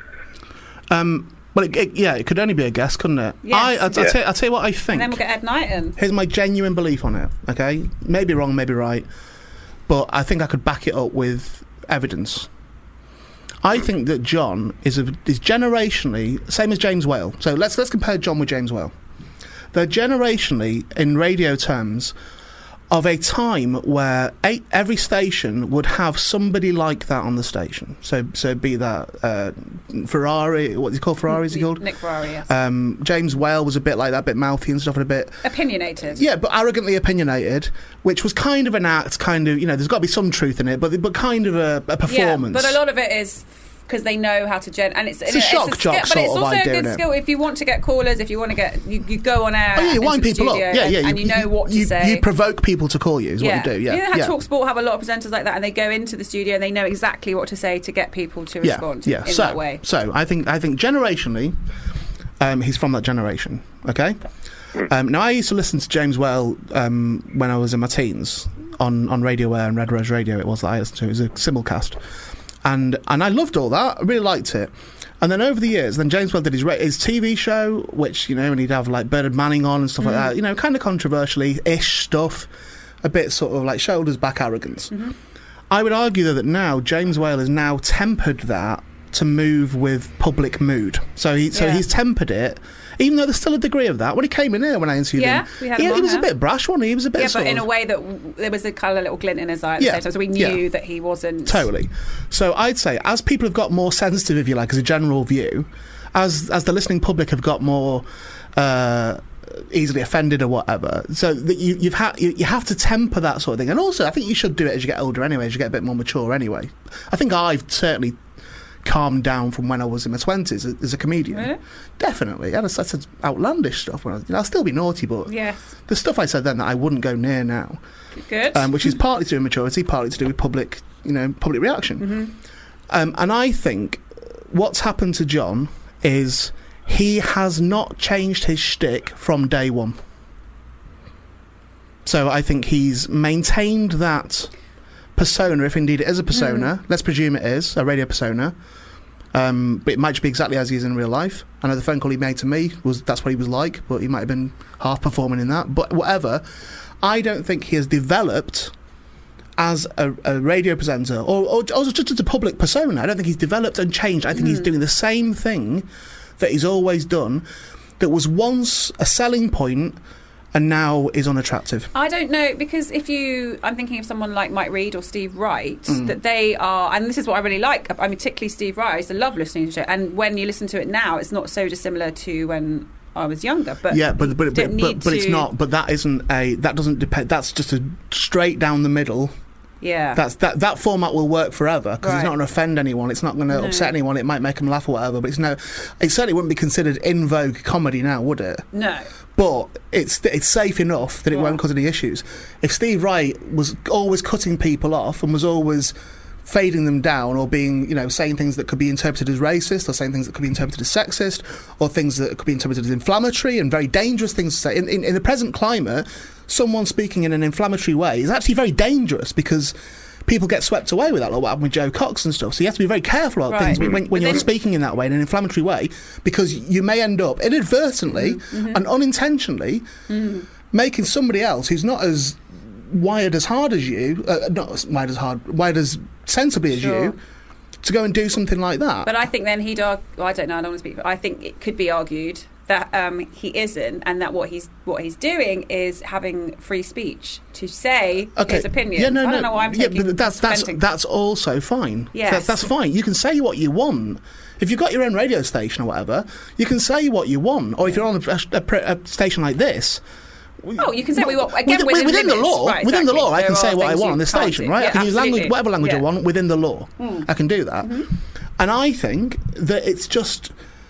Well, it could only be a guess, couldn't it? Yes. I'll tell you what I think. And then we'll get Ed Knighton. Here's my genuine belief on it, okay? Maybe wrong, maybe right. But I think I could back it up with evidence. I think that John is generationally same as James Whale. So let's compare John with James Whale. They're generationally, in radio terms, of a time where every station would have somebody like that on the station. So be that Ferrari, what is he called? Ferrari, is he called? Nick Ferrari, yes. James Whale was a bit like that, a bit mouthy and stuff, and a bit... opinionated. Yeah, but arrogantly opiniated, which was kind of an act, there's got to be some truth in it, but kind of a performance. Yeah, but a lot of it is... because they know how to and it's a shock jock but it's also idea, a good skill if you want to get callers, if you want to get you go on air you wind people up, and you know what to say. You provoke people to call you is what you do. You know how TalkSport have a lot of presenters like that, and they go into the studio and they know exactly what to say to get people to respond in that way. So I think generationally he's from that generation, okay? Now I used to listen to James Whale when I was in my teens on Radio Air and Red Rose Radio. It was that I listened to. It was a simulcast. And I loved all that. I really liked it. And then over the years, James Whale did his TV show, which, and he'd have like Bernard Manning on and stuff like that, kind of controversially-ish stuff, a bit sort of like shoulders back arrogance. I would argue though that now James Whale has now tempered that to move with public mood. So he's tempered it, even though there's still a degree of that. When he came in here, when I interviewed him, he was a bit brash, wasn't he? He was a bit but in a way that there was a kind of little glint in his eye at the same time, so we knew that he wasn't... Totally. So I'd say, as people have got more sensitive, if you like, as a general view, as the listening public have got more... easily offended or whatever, so that you have to temper that sort of thing. And also I think you should do it as you get older anyway, as you get a bit more mature anyway. I think I've certainly calmed down from when I was in my 20s as a comedian. Really? Definitely. I said outlandish stuff when I'll still be naughty, but the stuff I said then that I wouldn't go near now. Good. Which is partly to do with maturity, partly to do with public reaction. And I think what's happened to John is he has not changed his shtick from day one. So I think he's maintained that persona, if indeed it is a persona. Let's presume it is a radio persona. But it might just be exactly as he is in real life. I know the phone call he made to me that's what he was like, but he might have been half performing in that. But whatever, I don't think he has developed as a radio presenter or just as a public persona. I don't think he's developed and changed. I think he's doing the same thing that he's always done that was once a selling point and now is unattractive? I don't know, because I'm thinking of someone like Mike Reid or Steve Wright, that they are, and this is what I really like, I mean, particularly Steve Wright, I used to love listening to it, and when you listen to it now, it's not so dissimilar to when I was younger, but it's not. But that isn't that doesn't depend. That's just a straight down the middle. Yeah, that format will work forever because it's not going to offend anyone. It's not going to upset anyone. It might make them laugh or whatever. But it certainly wouldn't be considered in vogue comedy now, would it? No. But it's safe enough that it won't cause any issues. If Steve Wright was always cutting people off and was always fading them down, or being, saying things that could be interpreted as racist, or saying things that could be interpreted as sexist, or things that could be interpreted as inflammatory and very dangerous things to say. In the present climate, someone speaking in an inflammatory way is actually very dangerous because people get swept away with that, like what happened with Joe Cox and stuff. So you have to be very careful about things when you're speaking in that way, in an inflammatory way, because you may end up inadvertently and unintentionally making somebody else who's not as wired as hard as you, not as wired as hard, wired as sensibly as you, to go and do something like that. But I think then he'd argue, I don't know, I don't want to speak, but I think it could be argued that he isn't, and that what he's doing is having free speech to say his opinion. Yeah, no, I don't know why I'm taking. Yeah, but that's also fine. Yes. That's fine. You can say what you want. If you've got your own radio station or whatever, you can say what you want. Or if you're on a station like this. You can say what you want. Again, within the law. Right, within the law, I can say what I want on this do. station, right? Yeah, I can use language, whatever language I want within the law. I can do that. And I think that it's just,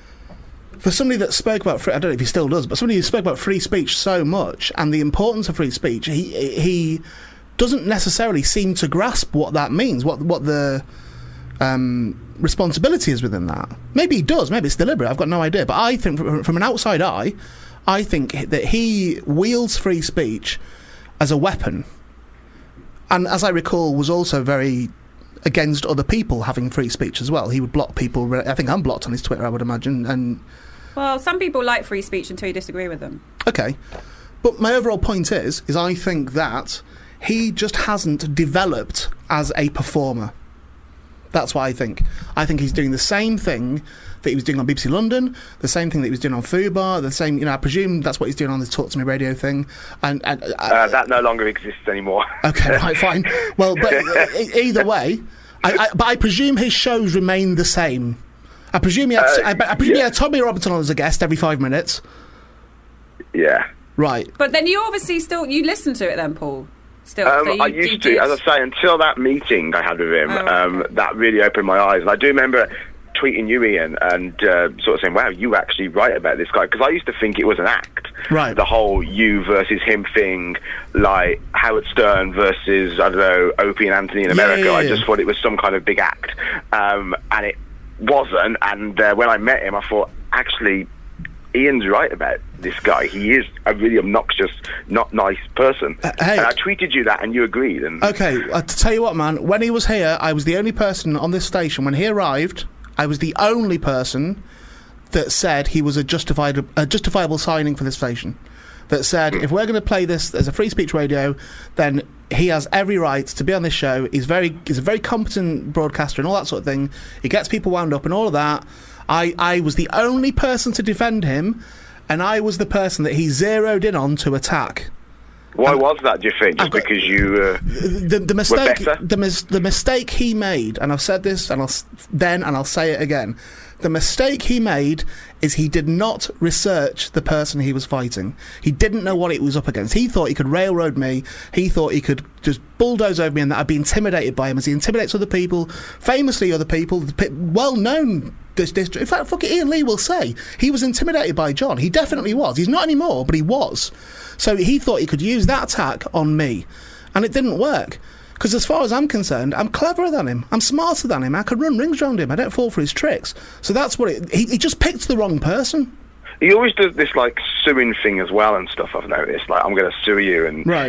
for somebody that spoke about I don't know if he still does, but somebody who spoke about free speech so much and the importance of free speech, he doesn't necessarily seem to grasp what that means, what the responsibility is within that. Maybe he does, maybe it's deliberate, I've got no idea. But I think from an outside eye, I think that he wields free speech as a weapon, and as I recall, was also very against other people having free speech as well. He would block people. I think I'm blocked on his Twitter, I would imagine. And well, some people like free speech until you disagree with them. Okay, but my overall point is I think that he just hasn't developed as a performer. That's what I think. I think he's doing the same thing that he was doing on BBC London, the same thing that he was doing on Fubar, the same, I presume that's what he's doing on the Talk to Me radio thing. And that no longer exists anymore. Okay, right, fine. Well, but either way, but I presume his shows remain the same. I presume he had Tommy Robinson on as a guest every 5 minutes. Yeah. Right. But then you obviously you listen to it then, Paul? Still, I used to, as I say, until that meeting I had with him, that really opened my eyes. And I do remember tweeting you, Ian, and sort of saying, wow, you actually write about this guy, because I used to think it was an act. Right. The whole you versus him thing, like Howard Stern versus, I don't know, Opie and Anthony in America. I just thought it was some kind of big act. And it wasn't. And when I met him, I thought, actually, Ian's right about this guy. He is a really obnoxious, not nice person. Hey, and I tweeted you that, and you agreed. And okay, to tell you what, man, when he was here, I was the only person on this station. When he arrived, I was the only person that said he was a justifiable signing for this station. That said, if we're going to play this as a free speech radio, then he has every right to be on this show. He's a very competent broadcaster and all that sort of thing. He gets people wound up and all of that. I was the only person to defend him, and I was the person that he zeroed in on to attack. Why was that, do you think? Just because you the mistake, were better? The mistake he made, and I've said this, and I'll say it again. The mistake he made is he did not research the person he was fighting. He didn't know what it was up against. He thought he could railroad me. He thought he could just bulldoze over me, and that I'd be intimidated by him as he intimidates other people, famously other people, well-known district. In fact, Ian Lee will say he was intimidated by John. He definitely was. He's not anymore, but he was. So he thought he could use that attack on me, and it didn't work. Because as far as I'm concerned, I'm cleverer than him. I'm smarter than him. I can run rings around him. I don't fall for his tricks. So that's what he just picked the wrong person. He always does this, like, suing thing as well and stuff, I've noticed. Like, I'm going to sue you. And right.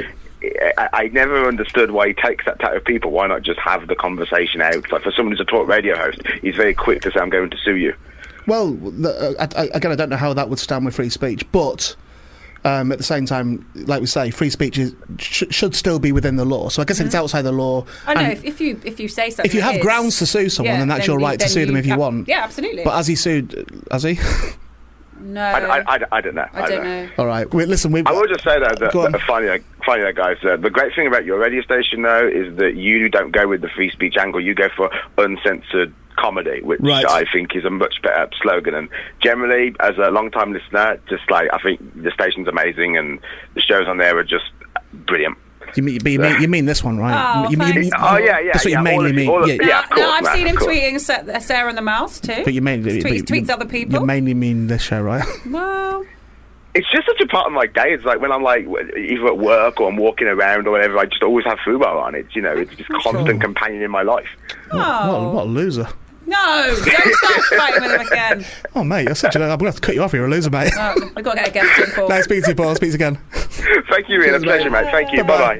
I never understood why he takes that type of people. Why not just have the conversation out? Like, for someone who's a talk radio host, he's very quick to say, I'm going to sue you. Well, again, I don't know how that would stand with free speech, but At the same time, like we say, free speech should still be within the law. So I guess if it's outside the law, I know if you say something, if you have grounds to sue someone, then that's your right to sue them if you want. Yeah, absolutely. But has he sued? Has he? No, I don't know. I don't know. All right, listen. I will just say that finally, guys. The great thing about your radio station, though, is that you don't go with the free speech angle. You go for uncensored comedy, which I think is a much better slogan. And generally, as a long-time listener, just like I think the station's amazing, and the shows on there are just brilliant. You mean this one, right? Oh, yeah. That's what you mainly mean. I've seen him tweeting Sarah and the Mouse too. But you mainly tweets other people. You mainly mean this show, right? Well, it's just such a part of my day. It's like when I'm like either at work or I'm walking around or whatever, I just always have Fubar on. It's it's just constant companion in my life. Oh. What a loser. No, don't start fighting with him again. Oh, mate, you're such a... I'm going to have to cut you off. You're a loser, mate. Oh, I've got to get a guest in, Paul. Nice speaking to you, Paul. I'll speak to you again. Thank you, Ian. It's a pleasure, mate. Thank you. Bye-bye.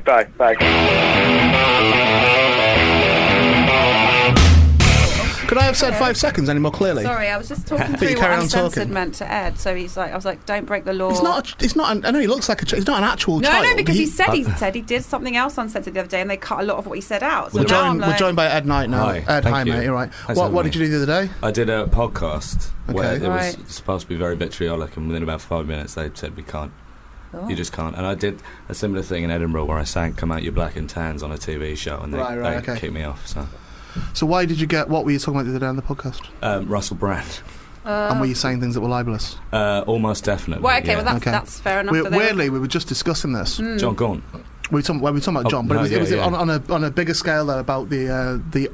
Bye. Could I have said 5 seconds any more clearly? Sorry, I was just talking through what uncensored meant to Ed. So he's like, I was like, don't break the law. It's not. I know he looks like a. He's not an actual child. No, because he said he did something else uncensored the other day, and they cut a lot of what he said out. So we're joined by Ed Knight now. Hi, Ed, hi, you. mate. You're right. What did you do the other day? I did a podcast where it Right. was supposed to be very vitriolic, and within about 5 minutes they said we can't. Oh. You just can't. And I did a similar thing in Edinburgh where I sang "Come Out You Black and Tans" on a TV show, and they kicked me off. So why did you get? What were you talking about the other day on the podcast? Russell Brand. And were you saying things that were libelous? Almost definitely. Well, okay, that's fair enough. Weirdly, we were just discussing this. John Gaunt. We were talking about John, but it was on a bigger scale though, about the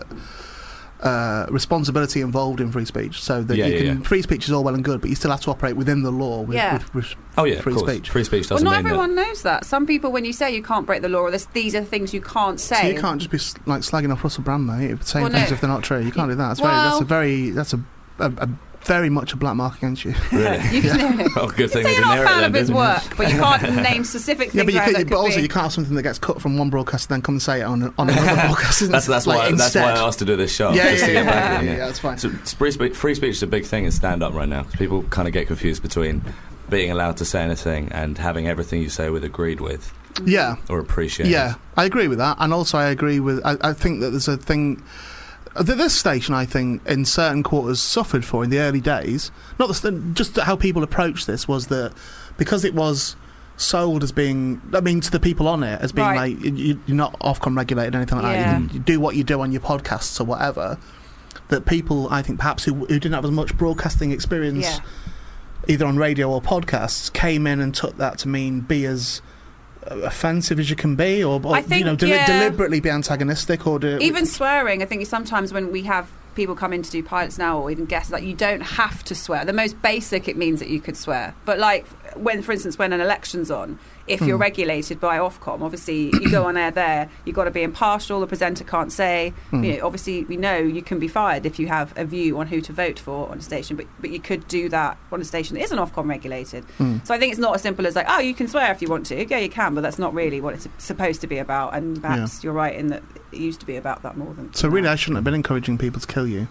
responsibility involved in free speech. So that free speech is all well and good, but you still have to operate within the law with free speech. Free speech doesn't not mean everyone knows that. Some people, when you say you can't break the law, or these are things you can't say. So you can't just be like slagging off Russell Brand, mate, saying things if they're not true. You can't do that. That's a very much a black mark against you. Really? Well, good thing you're not a fan of his work, but you can't name specific things. But also you can't have something that gets cut from one broadcast and then come and say it on another broadcast. That's why I asked to do this show. Yeah, that's fine. So free speech is a big thing in stand-up right now, because people kind of get confused between being allowed to say anything and having everything you say agreed with. Yeah. Or appreciated. Yeah, I agree with that, and also I agree with. I think that there's a thing. This station, I think, in certain quarters suffered for in the early days. Just how people approached this was that because it was sold as being, to the people on it as being like you're not Ofcom regulated or anything like that. You do what you do on your podcasts or whatever. That people, I think, perhaps who didn't have as much broadcasting experience, either on radio or podcasts, came in and took that to mean be as offensive as you can be, or I think, deliberately be antagonistic, or even swearing. I think sometimes when we have people come in to do pilots now, or even guests, like, you don't have to swear. The most basic, it means that you could swear, but like when, for instance, when an election's on, if you're regulated by Ofcom, obviously you go on air there, you've got to be impartial. The presenter can't say, obviously we know you can be fired if you have a view on who to vote for on a station, but you could do that on a station that isn't Ofcom regulated. So I think it's not as simple as like, oh, you can swear if you want to. Yeah, you can, but that's not really what it's supposed to be about. And perhaps you're right in that it used to be about that more than. So really, I shouldn't have been encouraging people to kill you.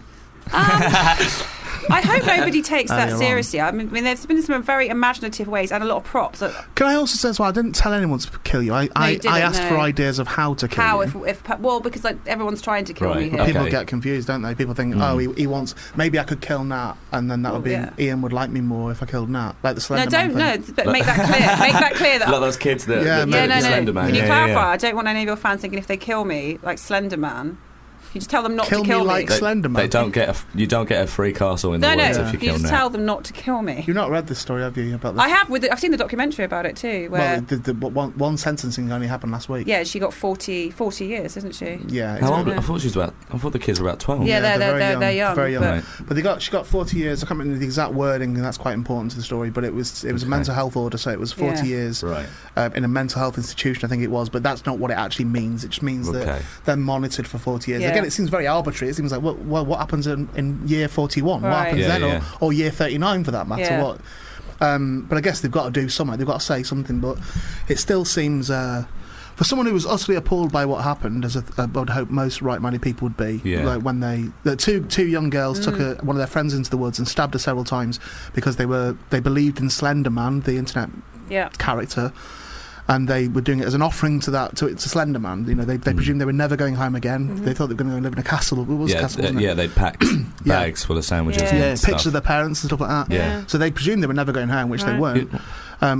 I hope nobody takes that seriously. I mean, there's been some very imaginative ways and a lot of props. Can I also say as well, I didn't tell anyone to kill you. I asked for ideas of how to kill you. Because like everyone's trying to kill me here. People get confused, don't they? People think, he wants. Maybe I could kill Nat, and then that would be Ian would like me more if I killed Nat, like the Slender Man thing. But make that clear. Make that clear. Like those kids that Slender Man. Can you clarify? I don't want any of your fans thinking if they kill me, like Slender Man. You just tell them not to kill me. Kill me like Slender Man. You don't get a free castle in the woods if you kill just Nat. Tell them not to kill me. You've not read this story, have you? About this? I have. I've seen the documentary about it too. Where one sentencing only happened last week. Yeah, she got 40 years, isn't she? Yeah. How old? I thought the kids were about 12. Yeah, they're young. Very young. But she got 40 years. I can't remember the exact wording, and that's quite important to the story. But it was a mental health order, so it was 40 years in a mental health institution, I think it was. But that's not what it actually means. It just means that they're monitored for 40 years. Again, it seems very arbitrary. It seems like, well, what happens in year 41? What happens then? Or year 39 for that matter? But I guess they've got to do something. They've got to say something. But it still seems, for someone who was utterly appalled by what happened, as I would hope most right-minded people would be, like when the two young girls took one of their friends into the woods and stabbed her several times because they believed in Slender Man, the internet character. And they were doing it as an offering to Slender Man. You know, they presumed they were never going home again. They thought they were going to go and live in a castle. It was a castle, wasn't it? Yeah, they packed bags full of sandwiches. Yeah, and stuff. pictures of their parents and stuff like that. Yeah. So they presumed they were never going home, which they weren't. I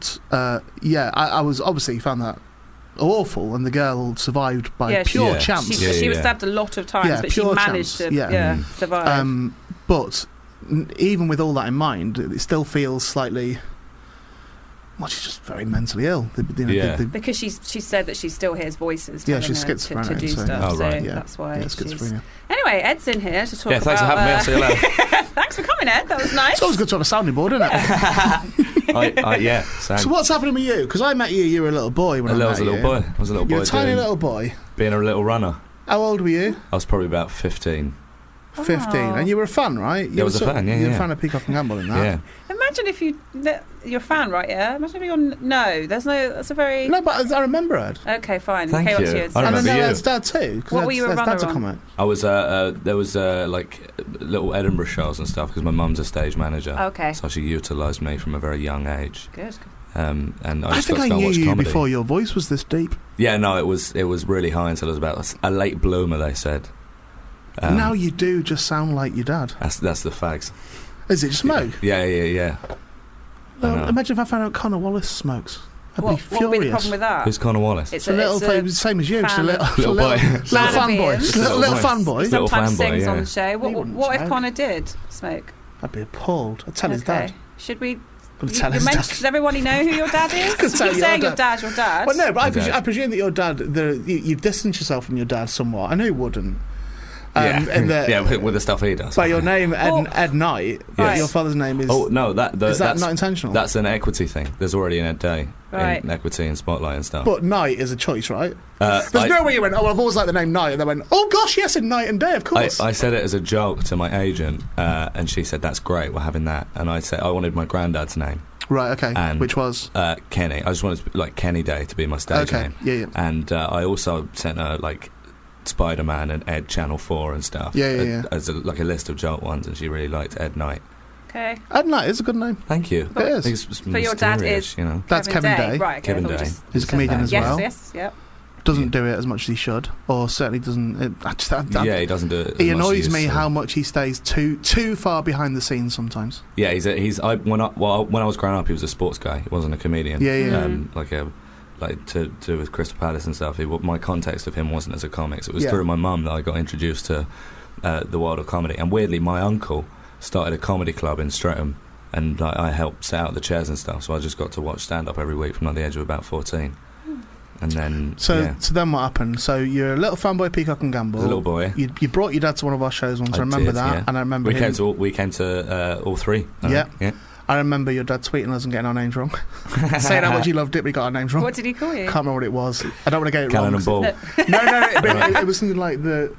was obviously found that awful, and the girl survived by pure chance. She was stabbed a lot of times, but she managed to survive. But even with all that in mind, it still feels slightly... Well, she's just very mentally ill. Because she said that she still hears voices telling she's her schizophrenic, to do stuff. Oh, right. So that's why schizophrenia. Anyway, Ed's in here to talk about... thanks for having me. I'll see you later. Thanks for coming, Ed. That was nice. It's always good to have a sounding board, isn't it? So what's happening with you? Because I met you, you were a little boy when I met you. I was a little boy. You were a tiny little boy. Being a little runner. How old were you? I was probably about 15. 15, and you were a fan, right? I was a fan, You were a fan of Peacock and Gamble in that. Yeah. Imagine if you're a fan, right? Yeah. Imagine if you're no. There's no. That's a very. No, but I remember Ed. Okay, fine. Thank you. I remember and I know you. Ed's dad too. What were you a runner on? I was there was like little Edinburgh shows and stuff because my mum's a stage manager. Okay. So she utilised me from a very young age. Good. And I think I knew you before your voice was this deep. Yeah, no, it was really high until I was about a late bloomer. They said. Now you do just sound like your dad. That's the fags. Is it smoke? Yeah. Well, imagine if I found out Connor Wallace smokes. I'd be furious. What would be the problem with that? Who's Connor Wallace? It's a little same as you. Just a little boy. Little fanboy. Little fanboy. Sometimes sings on the show. What if Connor did smoke? I'd be appalled. I'd tell his dad. Should we... Does everybody know who your dad is? You keep saying your dad's your dad. Well, no, but I presume that your dad... You've distanced yourself from your dad somewhat. I know you wouldn't. With the stuff he does. By your name, Ed Knight. Yes. Your father's name is. Oh no, that's not intentional. That's an equity thing. There's already an Ed Day in equity and Spotlight and stuff. But Knight is a choice, right? There's no way you went. Oh, I've always liked the name Knight, and they went, oh gosh, yes, in Night and Day, of course. I said it as a joke to my agent, and she said that's great, we're having that. And I said I wanted my granddad's name. Right, okay. And, which was? Kenny. I just wanted like Kenny Day to be my stage name. Yeah. And I also sent her like Spider-Man and Ed Channel 4 and stuff. Yeah. As a list of joke ones, and she really liked Ed Knight. Okay. Ed Knight is a good name. Thank you. It is. But your dad is, you know. That's Kevin Day. Right, okay, Kevin Day. He's a comedian as well. Yes, yep. Doesn't do it as much as he should, or certainly doesn't. He doesn't do it. He annoys me how much he stays too far behind the scenes sometimes. Yeah, when I was growing up, he was a sports guy. He wasn't a comedian. Yeah. Like to do with Crystal Palace and stuff. My context of him wasn't as a comic. So it was through my mum that I got introduced to the world of comedy. And weirdly, my uncle started a comedy club in Streatham, and I helped set out the chairs and stuff. So I just got to watch stand up every week from the age of about 14. And then so then what happened? So you're a little fanboy Peacock and Gamble. A little boy. You brought your dad to one of our shows once. I remember that, yeah. and I remember we came to all three. Yeah. I remember your dad tweeting us and getting our names wrong, saying how much he loved it, but he got our names wrong. What did he call you? Can't remember what it was. I don't want to get it Cannon wrong. And Ball. No. It was something like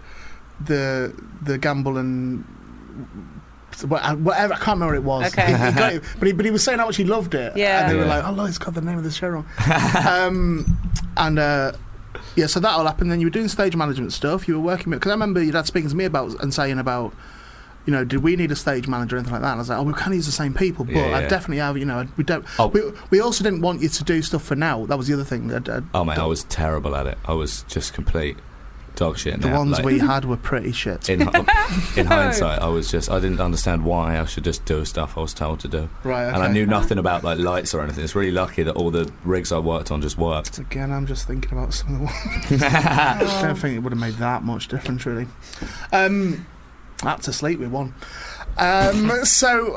the Gamble and whatever. I can't remember what it was. Okay. He got it, but he was saying how much he loved it. Yeah. And they were like, oh, he's got the name of the show wrong. So that all happened. Then you were doing stage management stuff. You were working because I remember your dad speaking to me about and saying about, you know, did we need a stage manager or anything like that? And I was like, oh, we kind of use the same people, but I definitely have. You know, we don't. We also didn't want you to do stuff for now. That was the other thing. I was terrible at it. I was just complete dog shit. The ones we had were pretty shit. In hindsight, I didn't understand why I should just do stuff I was told to do. Right, okay. And I knew nothing about like lights or anything. It's really lucky that all the rigs I worked on just worked. Again, I'm just thinking about some of the ones. I don't think it would have made that much difference, really. Had to sleep with one. So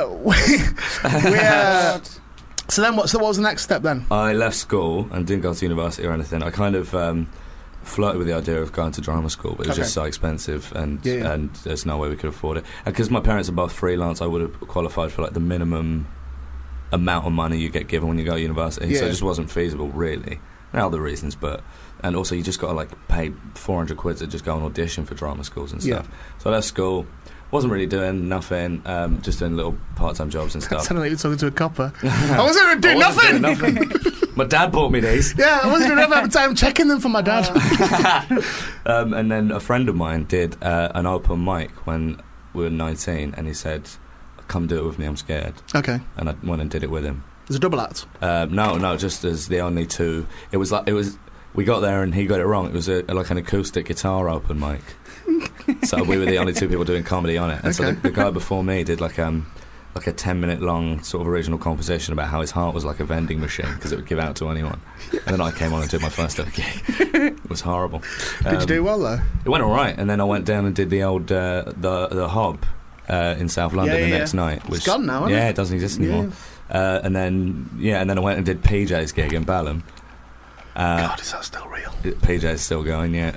then what was the next step then? I left school and didn't go to university or anything. I kind of flirted with the idea of going to drama school, but it was just so expensive, and there's no way we could afford it. And because my parents are both freelance, I would have qualified for like the minimum amount of money you get given when you go to university. So it just wasn't feasible, really. And other reasons, and also you just got to like pay 400 quid to just go and audition for drama schools and stuff. So I left school. Wasn't really doing nothing, just doing little part-time jobs and stuff. Suddenly you're talking to a copper. I wasn't doing nothing. My dad bought me these. Yeah, I wasn't doing nothing. I'm checking them for my dad. And then a friend of mine did an open mic when we were 19, and he said, "Come do it with me. I'm scared." Okay. And I went and did it with him. As a double act? No, just as the only two. We got there and he got it wrong. It was like an acoustic guitar open mic. So we were the only two people doing comedy on it. And so the guy before me did like a 10-minute long sort of original composition about how his heart was like a vending machine because it would give out to anyone. And then I came on and did my first ever gig. It was horrible. Did you do well though? It went all right, and then I went down and did the old the Hob in South London the next night. It's gone now, isn't it? Yeah, it doesn't exist anymore. And then I went and did PJ's gig in Balham. God, is that still real? PJ's still going, yeah.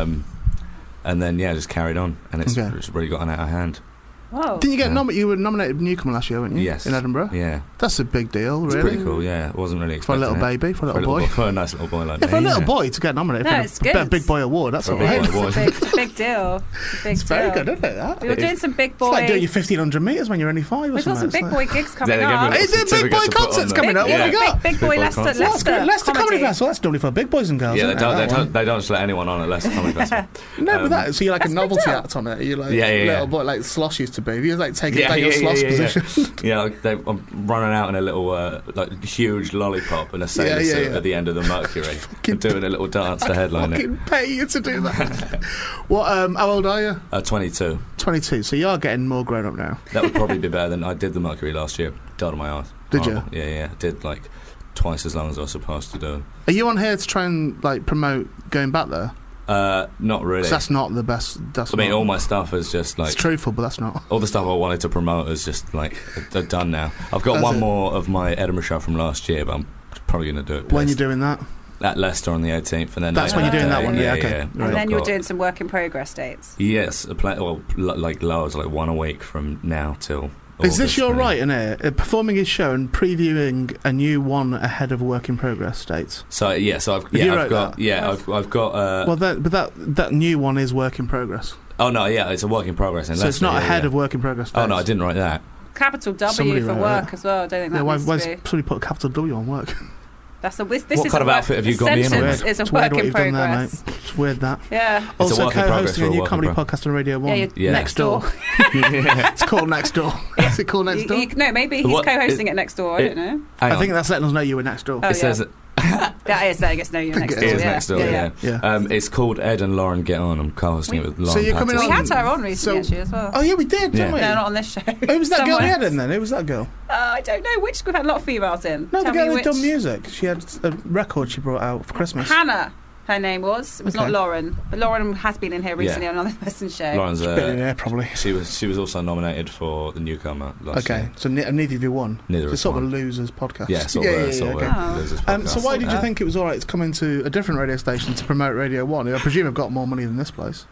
And then just carried on, and it's really gotten out of hand. Whoa. Didn't you get nominated? You were nominated for Newcomer last year, weren't you? Yes. In Edinburgh? Yeah. That's a big deal, really. It's pretty cool, yeah. It wasn't really expecting for a little baby, for a little boy. For a nice little boy like me. For a little boy to get nominated for a big boy award, that's all right. It's a big deal. It's very good, isn't it, that? We were doing some big boy... It's like doing your 1,500 metres when you're only 5 or something. We've got some big boy gigs coming up. Is there big boy concerts coming up? What have we got? Big boy Leicester Comedy Festival, that's only for big boys and girls. Yeah, they don't just let anyone on at Leicester Comedy Festival. No, but that, so you're like a novelty act on it. You're like little boy, like Slosh used to be. You're like taking your Slosh position. Yeah, I'm running out in a little like huge lollipop and a sailor suit at the end of the Mercury and doing a little dance to headline it. Pay you to do that. How old are you? 22. 22, so you are getting more grown up now. That would probably be better than I did the Mercury last year. Died on my arse. Did you? Yeah. Did like twice as long as I was supposed to do. Are you on here to try and like promote going back there? Not really. That's not the best. I mean, all my stuff is just like... It's truthful, but that's not. All the stuff I wanted to promote is just like they're done now. I've got one more of my Edinburgh show from last year, but I'm probably going to do it. When are you doing that? At Leicester on the 18th, and then that's when you're doing that one. Yeah, okay. Yeah. And then you're doing some work in progress dates. Yes, like loads, like one a week from now till. Is this your right in here? Performing his show and previewing a new one ahead of work in progress dates. So I've got. Well, that new one is work in progress. Oh no, yeah, it's a work in progress. So it's not ahead of work in progress dates. Oh no, I didn't write that. Capital W for work as well. I don't think that needs to be. Why somebody put a capital W on work? That's a what kind of outfit have you got me in with? It's a work in progress. It's weird that. Yeah. Also co-hosting a new comedy podcast on Radio 1. Yeah. Next Door. It's called Next Door. Is it called Next Door? No, maybe he's co-hosting it Next Door. I don't know. I think that's letting us know you were next door. It says. That is letting us know you're next door. It is next door, yeah. It's called Ed and Lauren Get On. I'm co-hosting it with Lauren. So you're coming on. We had her on recently actually as well. Oh yeah, we did, didn't we? No, not on this show. Who was that girl we had in then? Who was that girl? I don't know. We've had a lot of females in. No, the girl who'd done music. She had a record she brought out for Christmas. Hannah. Her name was. It was not Lauren. But Lauren has been in here recently on another person's show. Lauren's been in here probably. She was also nominated for the Newcomer last year. So neither of you won. Neither of us. It's sort of a losers podcast. Yeah, sort of losers podcast. So why did you think it was all right to come into a different radio station to promote Radio 1? I presume I've got more money than this place.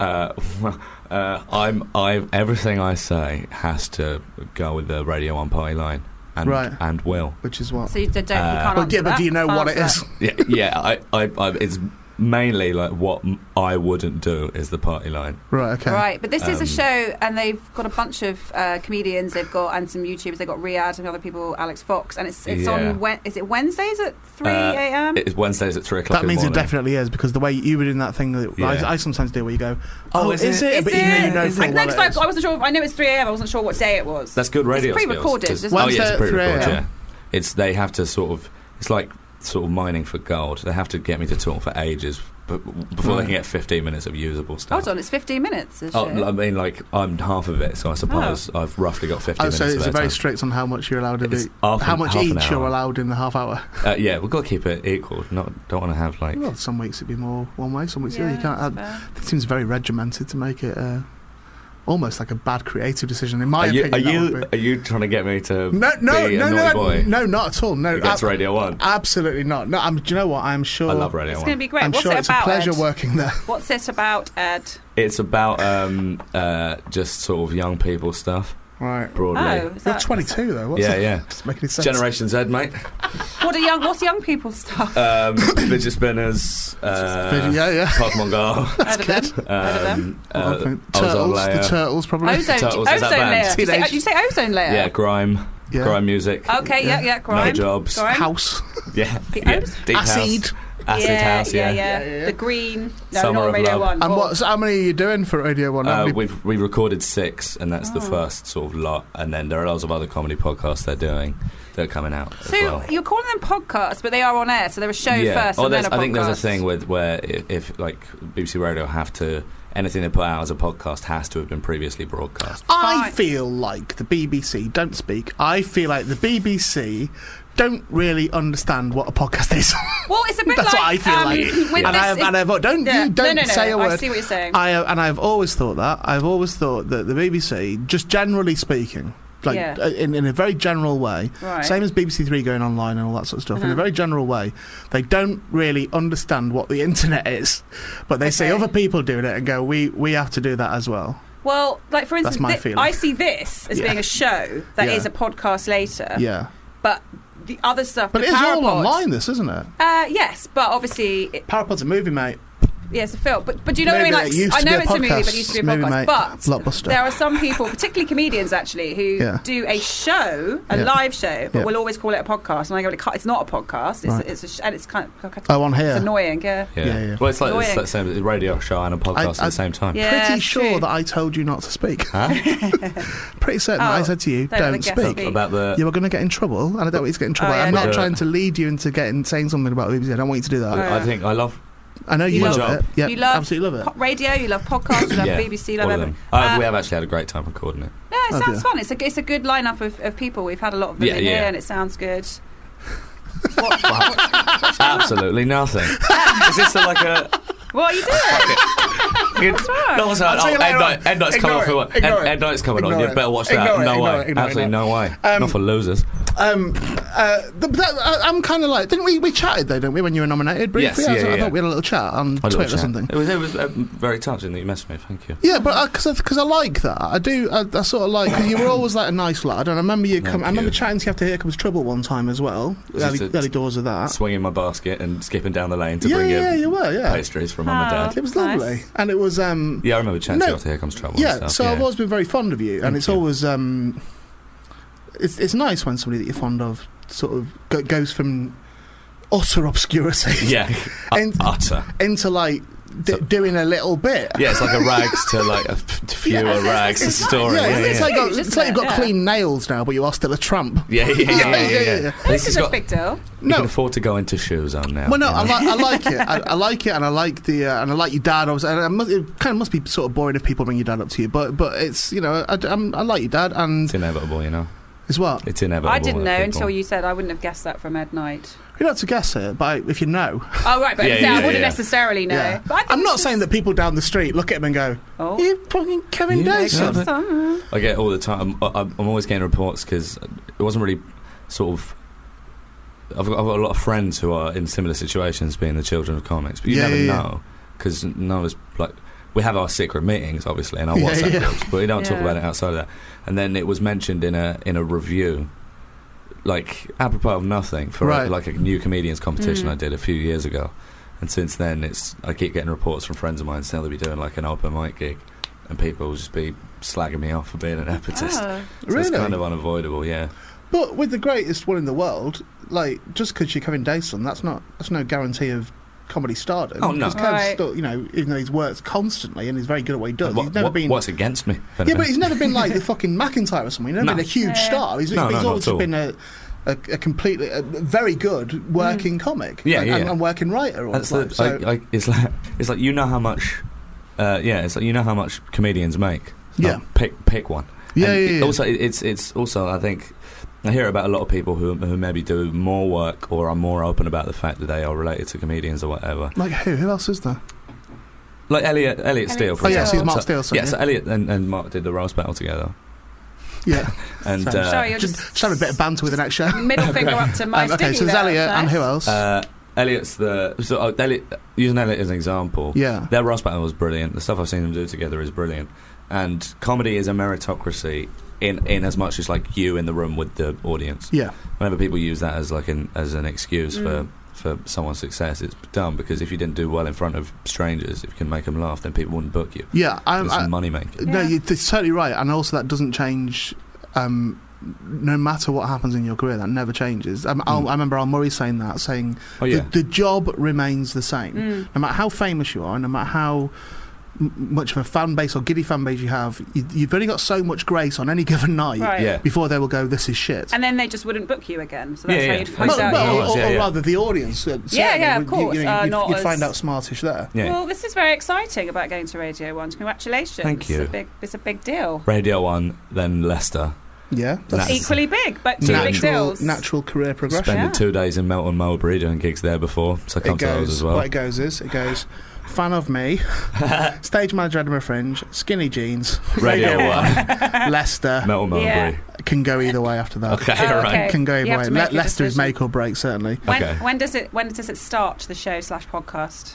Everything I say has to go with the Radio 1 party line. And will. Which is what? So you can't answer but do you know what it is? Yeah. It's mainly like what I wouldn't do is the party line. Right, okay. Right, but this is a show, and they've got a bunch of comedians. They've got and some YouTubers. They've got Riyadh and other people, Alex Fox, and it's on. Is it Wednesdays at 3 a.m? It's Wednesdays at 3 o'clock. That means it definitely is, because the way you were doing that thing that I sometimes do, where you go, "Oh, is it?" But you know full well it is. I wasn't sure. I know it's 3 a.m. I wasn't sure what day it was. That's good radio. It's pre-recorded. It's pre-recorded. Yeah, they have to sort of. It's like sort of mining for gold. They have to get me to talk for ages before they can get 15 minutes of usable stuff. Hold on, it's 15 minutes. I mean, like I'm half of it, so I suppose I've roughly got 15 minutes. So it's very time. Strict on how much you're allowed to do. How much each you're allowed in the half hour. Yeah, we've got to keep it equal. Don't want to have like. Well, some weeks it'd be more one way, some weeks the other. You can't. It seems very regimented to make it. Almost like a bad creative decision, in my opinion. Are you trying to get me to no, boy? No, not at all. No, that's Radio 1. Absolutely not. No, do you know what? I'm sure. I love Radio 1. It's going to be great. I'm sure it's a pleasure working there. What's it about, Ed? It's about just sort of young people stuff. Right. Broadly. You're 22 though. Yeah. Doesn't make any sense. Generation Z, mate. What's young people stuff? Fidget spinners. Pokemon Go. That's good. Turtles. The Turtles, probably. Ozone Layer. Did you say Ozone Layer? Yeah, grime. Yeah. Grime music. Okay, yeah, grime. No jobs. Grime. House. Yeah. Deep Acid. House. Acid House, yeah. The Green. No, Summer not of Radio Love. 1. And how many are you doing for Radio 1? We recorded 6, and that's the first sort of lot. And then there are lots of other comedy podcasts they're doing that are coming out. So as well. you're calling them podcasts, but they are on air. So they're a show first, and then a podcast. I think there's a thing where if like BBC Radio have to. Anything they put out as a podcast has to have been previously broadcast. I feel like the BBC don't speak. I feel like the BBC don't really understand what a podcast is. Well, it's a bit That's like... what I feel like. Don't say a word. I see what you're saying. I've always thought that. I've always thought that the BBC, just generally speaking... in a very general way, same as BBC Three going online and all that sort of stuff. In a very general way, they don't really understand what the internet is, but they see other people doing it and go, "We have to do that as well." Well, like for instance, That's my feeling. I see this as being a show that is a podcast later. Yeah, but the other stuff. But it is all online, this, isn't it? Yes, but obviously, Parapod's a movie, mate. Yeah, it's a film, but do you know what I mean? Like, I know it's a movie, but it used to be a podcast. But Blockbuster. There are some people, particularly comedians, actually, who do a show, a live show, but will always call it a podcast. And I go, it's not a podcast. And it's kind of on here. It's annoying. Yeah. Well, it's like the same radio show and a podcast at the same time. Yeah, pretty sure that I told you not to speak. Huh? Pretty certain that I said to you, don't speak. About you were going to get in trouble, and I don't want you to get in trouble. I'm not trying to lead you into saying something about BBC. I don't want you to do that. I know you love it. Yeah, you love absolutely love it. Radio, you love podcasts, you love BBC, you love everything. We have actually had a great time recording it. No, it sounds fun. It's a good lineup of people. We've had a lot of them in here, and it sounds good. Absolutely nothing. Is this like a... What are you doing? End Night's coming on. End Night's coming on. You better watch that. No way. Absolutely no way. Not for losers. I'm kind of like... Didn't we chatted, though, didn't we, when you were nominated briefly? Yes, I thought we had a little chat on Twitter or something. It was very touching that you messaged me. Thank you. Yeah, but because I like that. I do. I sort of like... Cause you were always like a nice lad, and I remember I remember chatting to you after Here Comes Trouble one time as well. Early doors of that. Swinging my basket and skipping down the lane to bring you pastries from Mum and Dad. It was lovely. Nice. And it was... I remember chatting to you after Here Comes Trouble. Yeah, so I've always been very fond of you, and it's always... It's nice when somebody that you're fond of sort of goes from utter obscurity into like doing a little bit. Yeah, it's like a rags to like a fewer rags story. It's like you've got clean nails now, but you are still a tramp. Yeah. This is a big deal. You can afford to go into shoes on now. Well, no, I like it. I like it, and I like and I like your dad. And it kind of must be sort of boring if people bring your dad up to you, but it's I like your dad, and it's inevitable, Is what? It's inevitable. I didn't know until you said. I wouldn't have guessed that from Ed Knight. You don't have to guess it, but if you know. Oh, right, but I wouldn't necessarally know. Yeah. But I'm not saying that people down the street look at him and go, "You fucking Kevin Dyson." I get it all the time. I'm always getting reports because it wasn't really sort of... I've got a lot of friends who are in similar situations, being the children of comics, but you never know, because none of us... like, we have our secret meetings, obviously, and our WhatsApp groups, but we don't talk about it outside of that. And then it was mentioned in a review, like apropos of nothing, for like a new comedians competition I did a few years ago. And since then, I keep getting reports from friends of mine saying they'll be doing like an open mic gig, and people will just be slagging me off for being an epitist. So it's kind of unavoidable, yeah. But with the greatest one in the world, like, just because you're Kevin Dyson, that's no guarantee of comedy stardom. Oh, no. Because Kev's still, even though he's worked constantly and he's very good at what he does, he's never been... What's against me? Yeah, but he's never been like the fucking McIntyre or something. He's never been a huge star. He's always been a completely... very good working comic. And working writer. It's like you know how much... it's like you know how much comedians make. So pick one. Also, it's also, I think... I hear about a lot of people who maybe do more work or are more open about the fact that they are related to comedians or whatever. Like who? Who else is there? Like Elliot Steele, for example. Yes, he's Mark Steele. So Elliot and Mark did the roast battle together. Yeah. And sorry, you're just have a bit of banter with the next show. Middle finger up to my okay, so there's Elliot, and who else? Elliot's using Elliot as an example. Yeah. Their roast battle was brilliant. The stuff I've seen them do together is brilliant. And comedy is a meritocracy in as much as like you in the room with the audience. Yeah. Whenever people use that as like as an excuse for someone's success, it's dumb, because if you didn't do well in front of strangers, if you can make them laugh, then people wouldn't book you. Yeah, it's money making. No, it's totally right, and also that doesn't change no matter what happens in your career, that never changes. I remember Al Murray saying the job remains the same. No matter how famous you are, no matter how much of a fan base or giddy fan base you have, you've only got so much grace on any given night before they will go, this is shit. And then they just wouldn't book you again. So that's how you'd find out. Or rather, the audience. Of course. You'd find out smartish there. Yeah. Well, this is very exciting about going to Radio 1. Congratulations. Thank you. It's a big deal. Radio 1, then Leicester. Yeah, that's equally big, but two big deals. Natural career progression. Spending 2 days in Melton Mowbray doing gigs there before, so come to those as well. What it goes, fan of me, stage manager Edinburgh Fringe, skinny jeans, Radio 1, Leicester, Melton Mowbray. Can go either way after that. Okay, right. Can go either way. Leicester is make or break, certainly. When does it start, the show / podcast?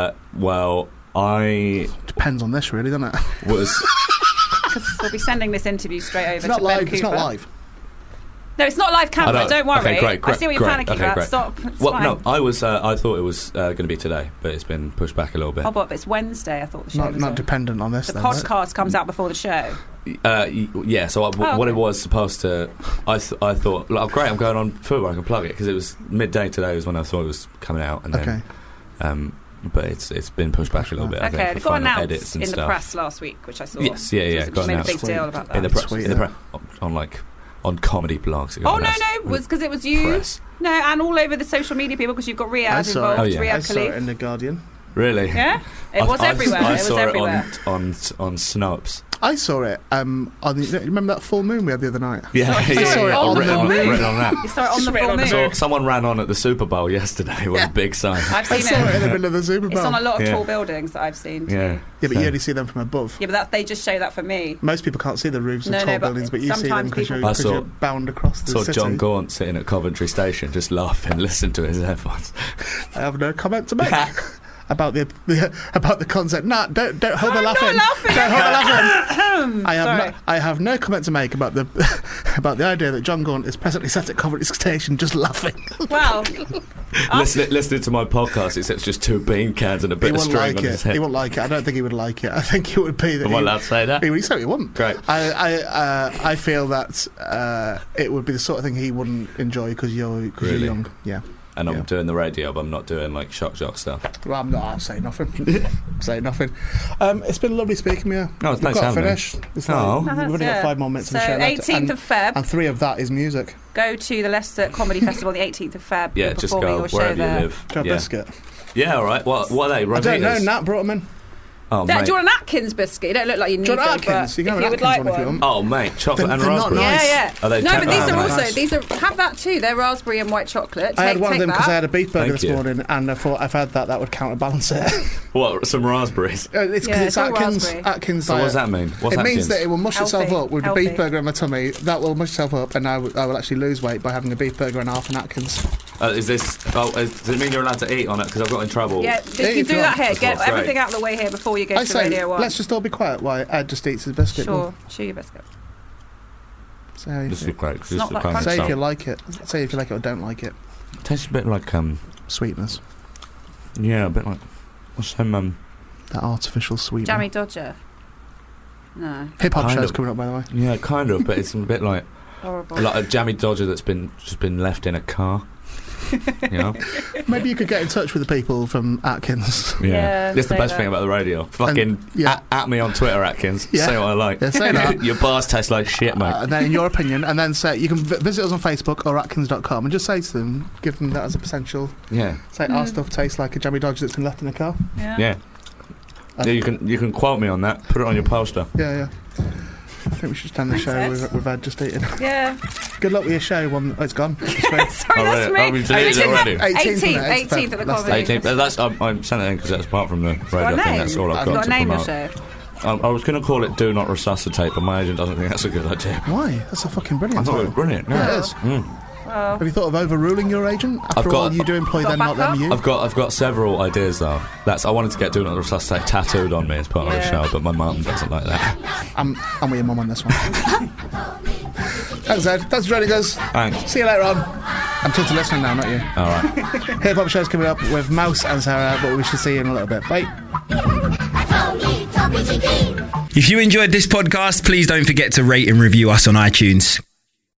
Depends on this, really, doesn't it? Because we'll be sending this interview straight over to Ben Cooper. It's not live. No, it's not live camera. Don't worry. Okay, great, I see what you're panicking about. Great. Stop. It's fine. No, I thought it was going to be today, but it's been pushed back a little bit. Oh, but it's Wednesday. I thought the show was not dependent on this. The podcast comes out before the show. Yeah. So what it was supposed to, I thought, great, I'm going on Fubar, I can plug it, because it was midday today was when I thought it was coming out, and then, but it's been pushed back a little bit. Okay, it got announced in the press last week, which I saw. Yes, yeah, got announced. Made a big deal about that. In the press, on comedy blogs. It was because it was you. Press. No, and all over the social media people, because you've got Riyadh involved. Riyadh I saw it in The Guardian. Really? Yeah, it was everywhere. I saw it on Snopes. I saw it remember that full moon we had the other night? Yeah, I saw it on the moon. Written on that. You saw it on the full moon. So someone ran on at the Super Bowl yesterday with a big sign. I've seen it in the middle of the Super Bowl. It's on a lot of tall buildings that I've seen. Yeah, but you only see them from above. Yeah, but they just show that for me. Most people can't see the roofs of tall buildings, but you see them because you're bound across the city. I saw John Gaunt sitting at Coventry Station just laughing, listening to his headphones. I have no comment to make. About the concept. Don't hold the laughing. Don't hold the laughing. I have no comment to make about the idea that John Gaunt is presently sat at Coventry Station just laughing. Well, listening to my podcast, it's just 2 bean cans and a bit of string on his head. He won't like it. I don't think he would like it. I think it would be that. Am I allowed to say that? He certainly wouldn't. Great. I feel that it would be the sort of thing he wouldn't enjoy because you're young. Yeah. And I'm doing the radio, but I'm not doing like shock jock stuff. Well, I'll say nothing. It's been lovely speaking with you. No, thanks for having me. We've only got 5 more minutes of the show left. 18th of Feb. And 3 of that is music. Go to the Leicester Comedy Festival on the 18th of Feb. Yeah, just go wherever you live. Joe Biscuit. Yeah, all right. What are they? I don't know. Nat brought them in. Oh, do you want an Atkins biscuit? You don't look like you need them. Do you want Atkins? You would like one. Oh, mate, chocolate and raspberry. Yeah. Are they but these are also nice. Have that too. They're raspberry and white chocolate. I had one of them because I had a beef burger this morning, and I thought if I had that would counterbalance it. What? Some raspberries? It's because it's Atkins. So what does that mean? It means that it will mush itself up with the beef burger in my tummy. That will mush itself up, and I will actually lose weight by having a beef burger and half an Atkins. Does it mean you're allowed to eat on it? Because I've got in trouble. Yeah, you do that here. Get everything out of the way here before you go to Radio 1. Let's just all be quiet while Ed just eats his biscuit. Sure, chew your biscuit. This is great. Say if you like it. Say if you like it or don't like it. It tastes a bit like sweetness. Yeah, a bit like that artificial sweetness. Jammy Dodger. No. Hip hop show's coming up, by the way. Yeah, kind of, but it's a bit like horrible. Like a Jammy Dodger that's been left in a car. You know? Maybe you could get in touch with the people from Atkins. Yeah, that's the best thing about the radio. Fucking at me on Twitter, Atkins. Say what I like. Yeah, say that. Your bars taste like shit, mate. And then, in your opinion, and then say you can visit us on Facebook or Atkins.com and just say to them, give them that as a potential. Yeah. Say our stuff tastes like a Jammy Dodger that's been left in a car. Yeah. You can quote me on that. Put it on your poster. Yeah. I think we should stand the show with Ed just eating. Yeah. Good luck with your show. It's gone. Sorry, that's me. We deleted it already. 18th at the comedy. 18th. I sent it in because that's apart from the radio thing. That's all I've got to promote. Your show. I was going to call it Do Not Resuscitate, but my agent doesn't think that's a good idea. Why? That's a fucking brilliant I thought it was brilliant. Yeah, it is. Have you thought of overruling your agent? After all, you do employ them, not them you. I've got several ideas though. I wanted to get Do Not Resuscitate tattooed on me as part of the show, but my mum doesn't like that. I'm with your mum on this one. Thanks, Ed. Thanks for joining us. Thanks. See you later on. I'm talking to listening now, not you. All right. Hip Hop Show's coming up with Mouse and Sarah, but we should see you in a little bit. Bye. If you enjoyed this podcast, please don't forget to rate and review us on iTunes.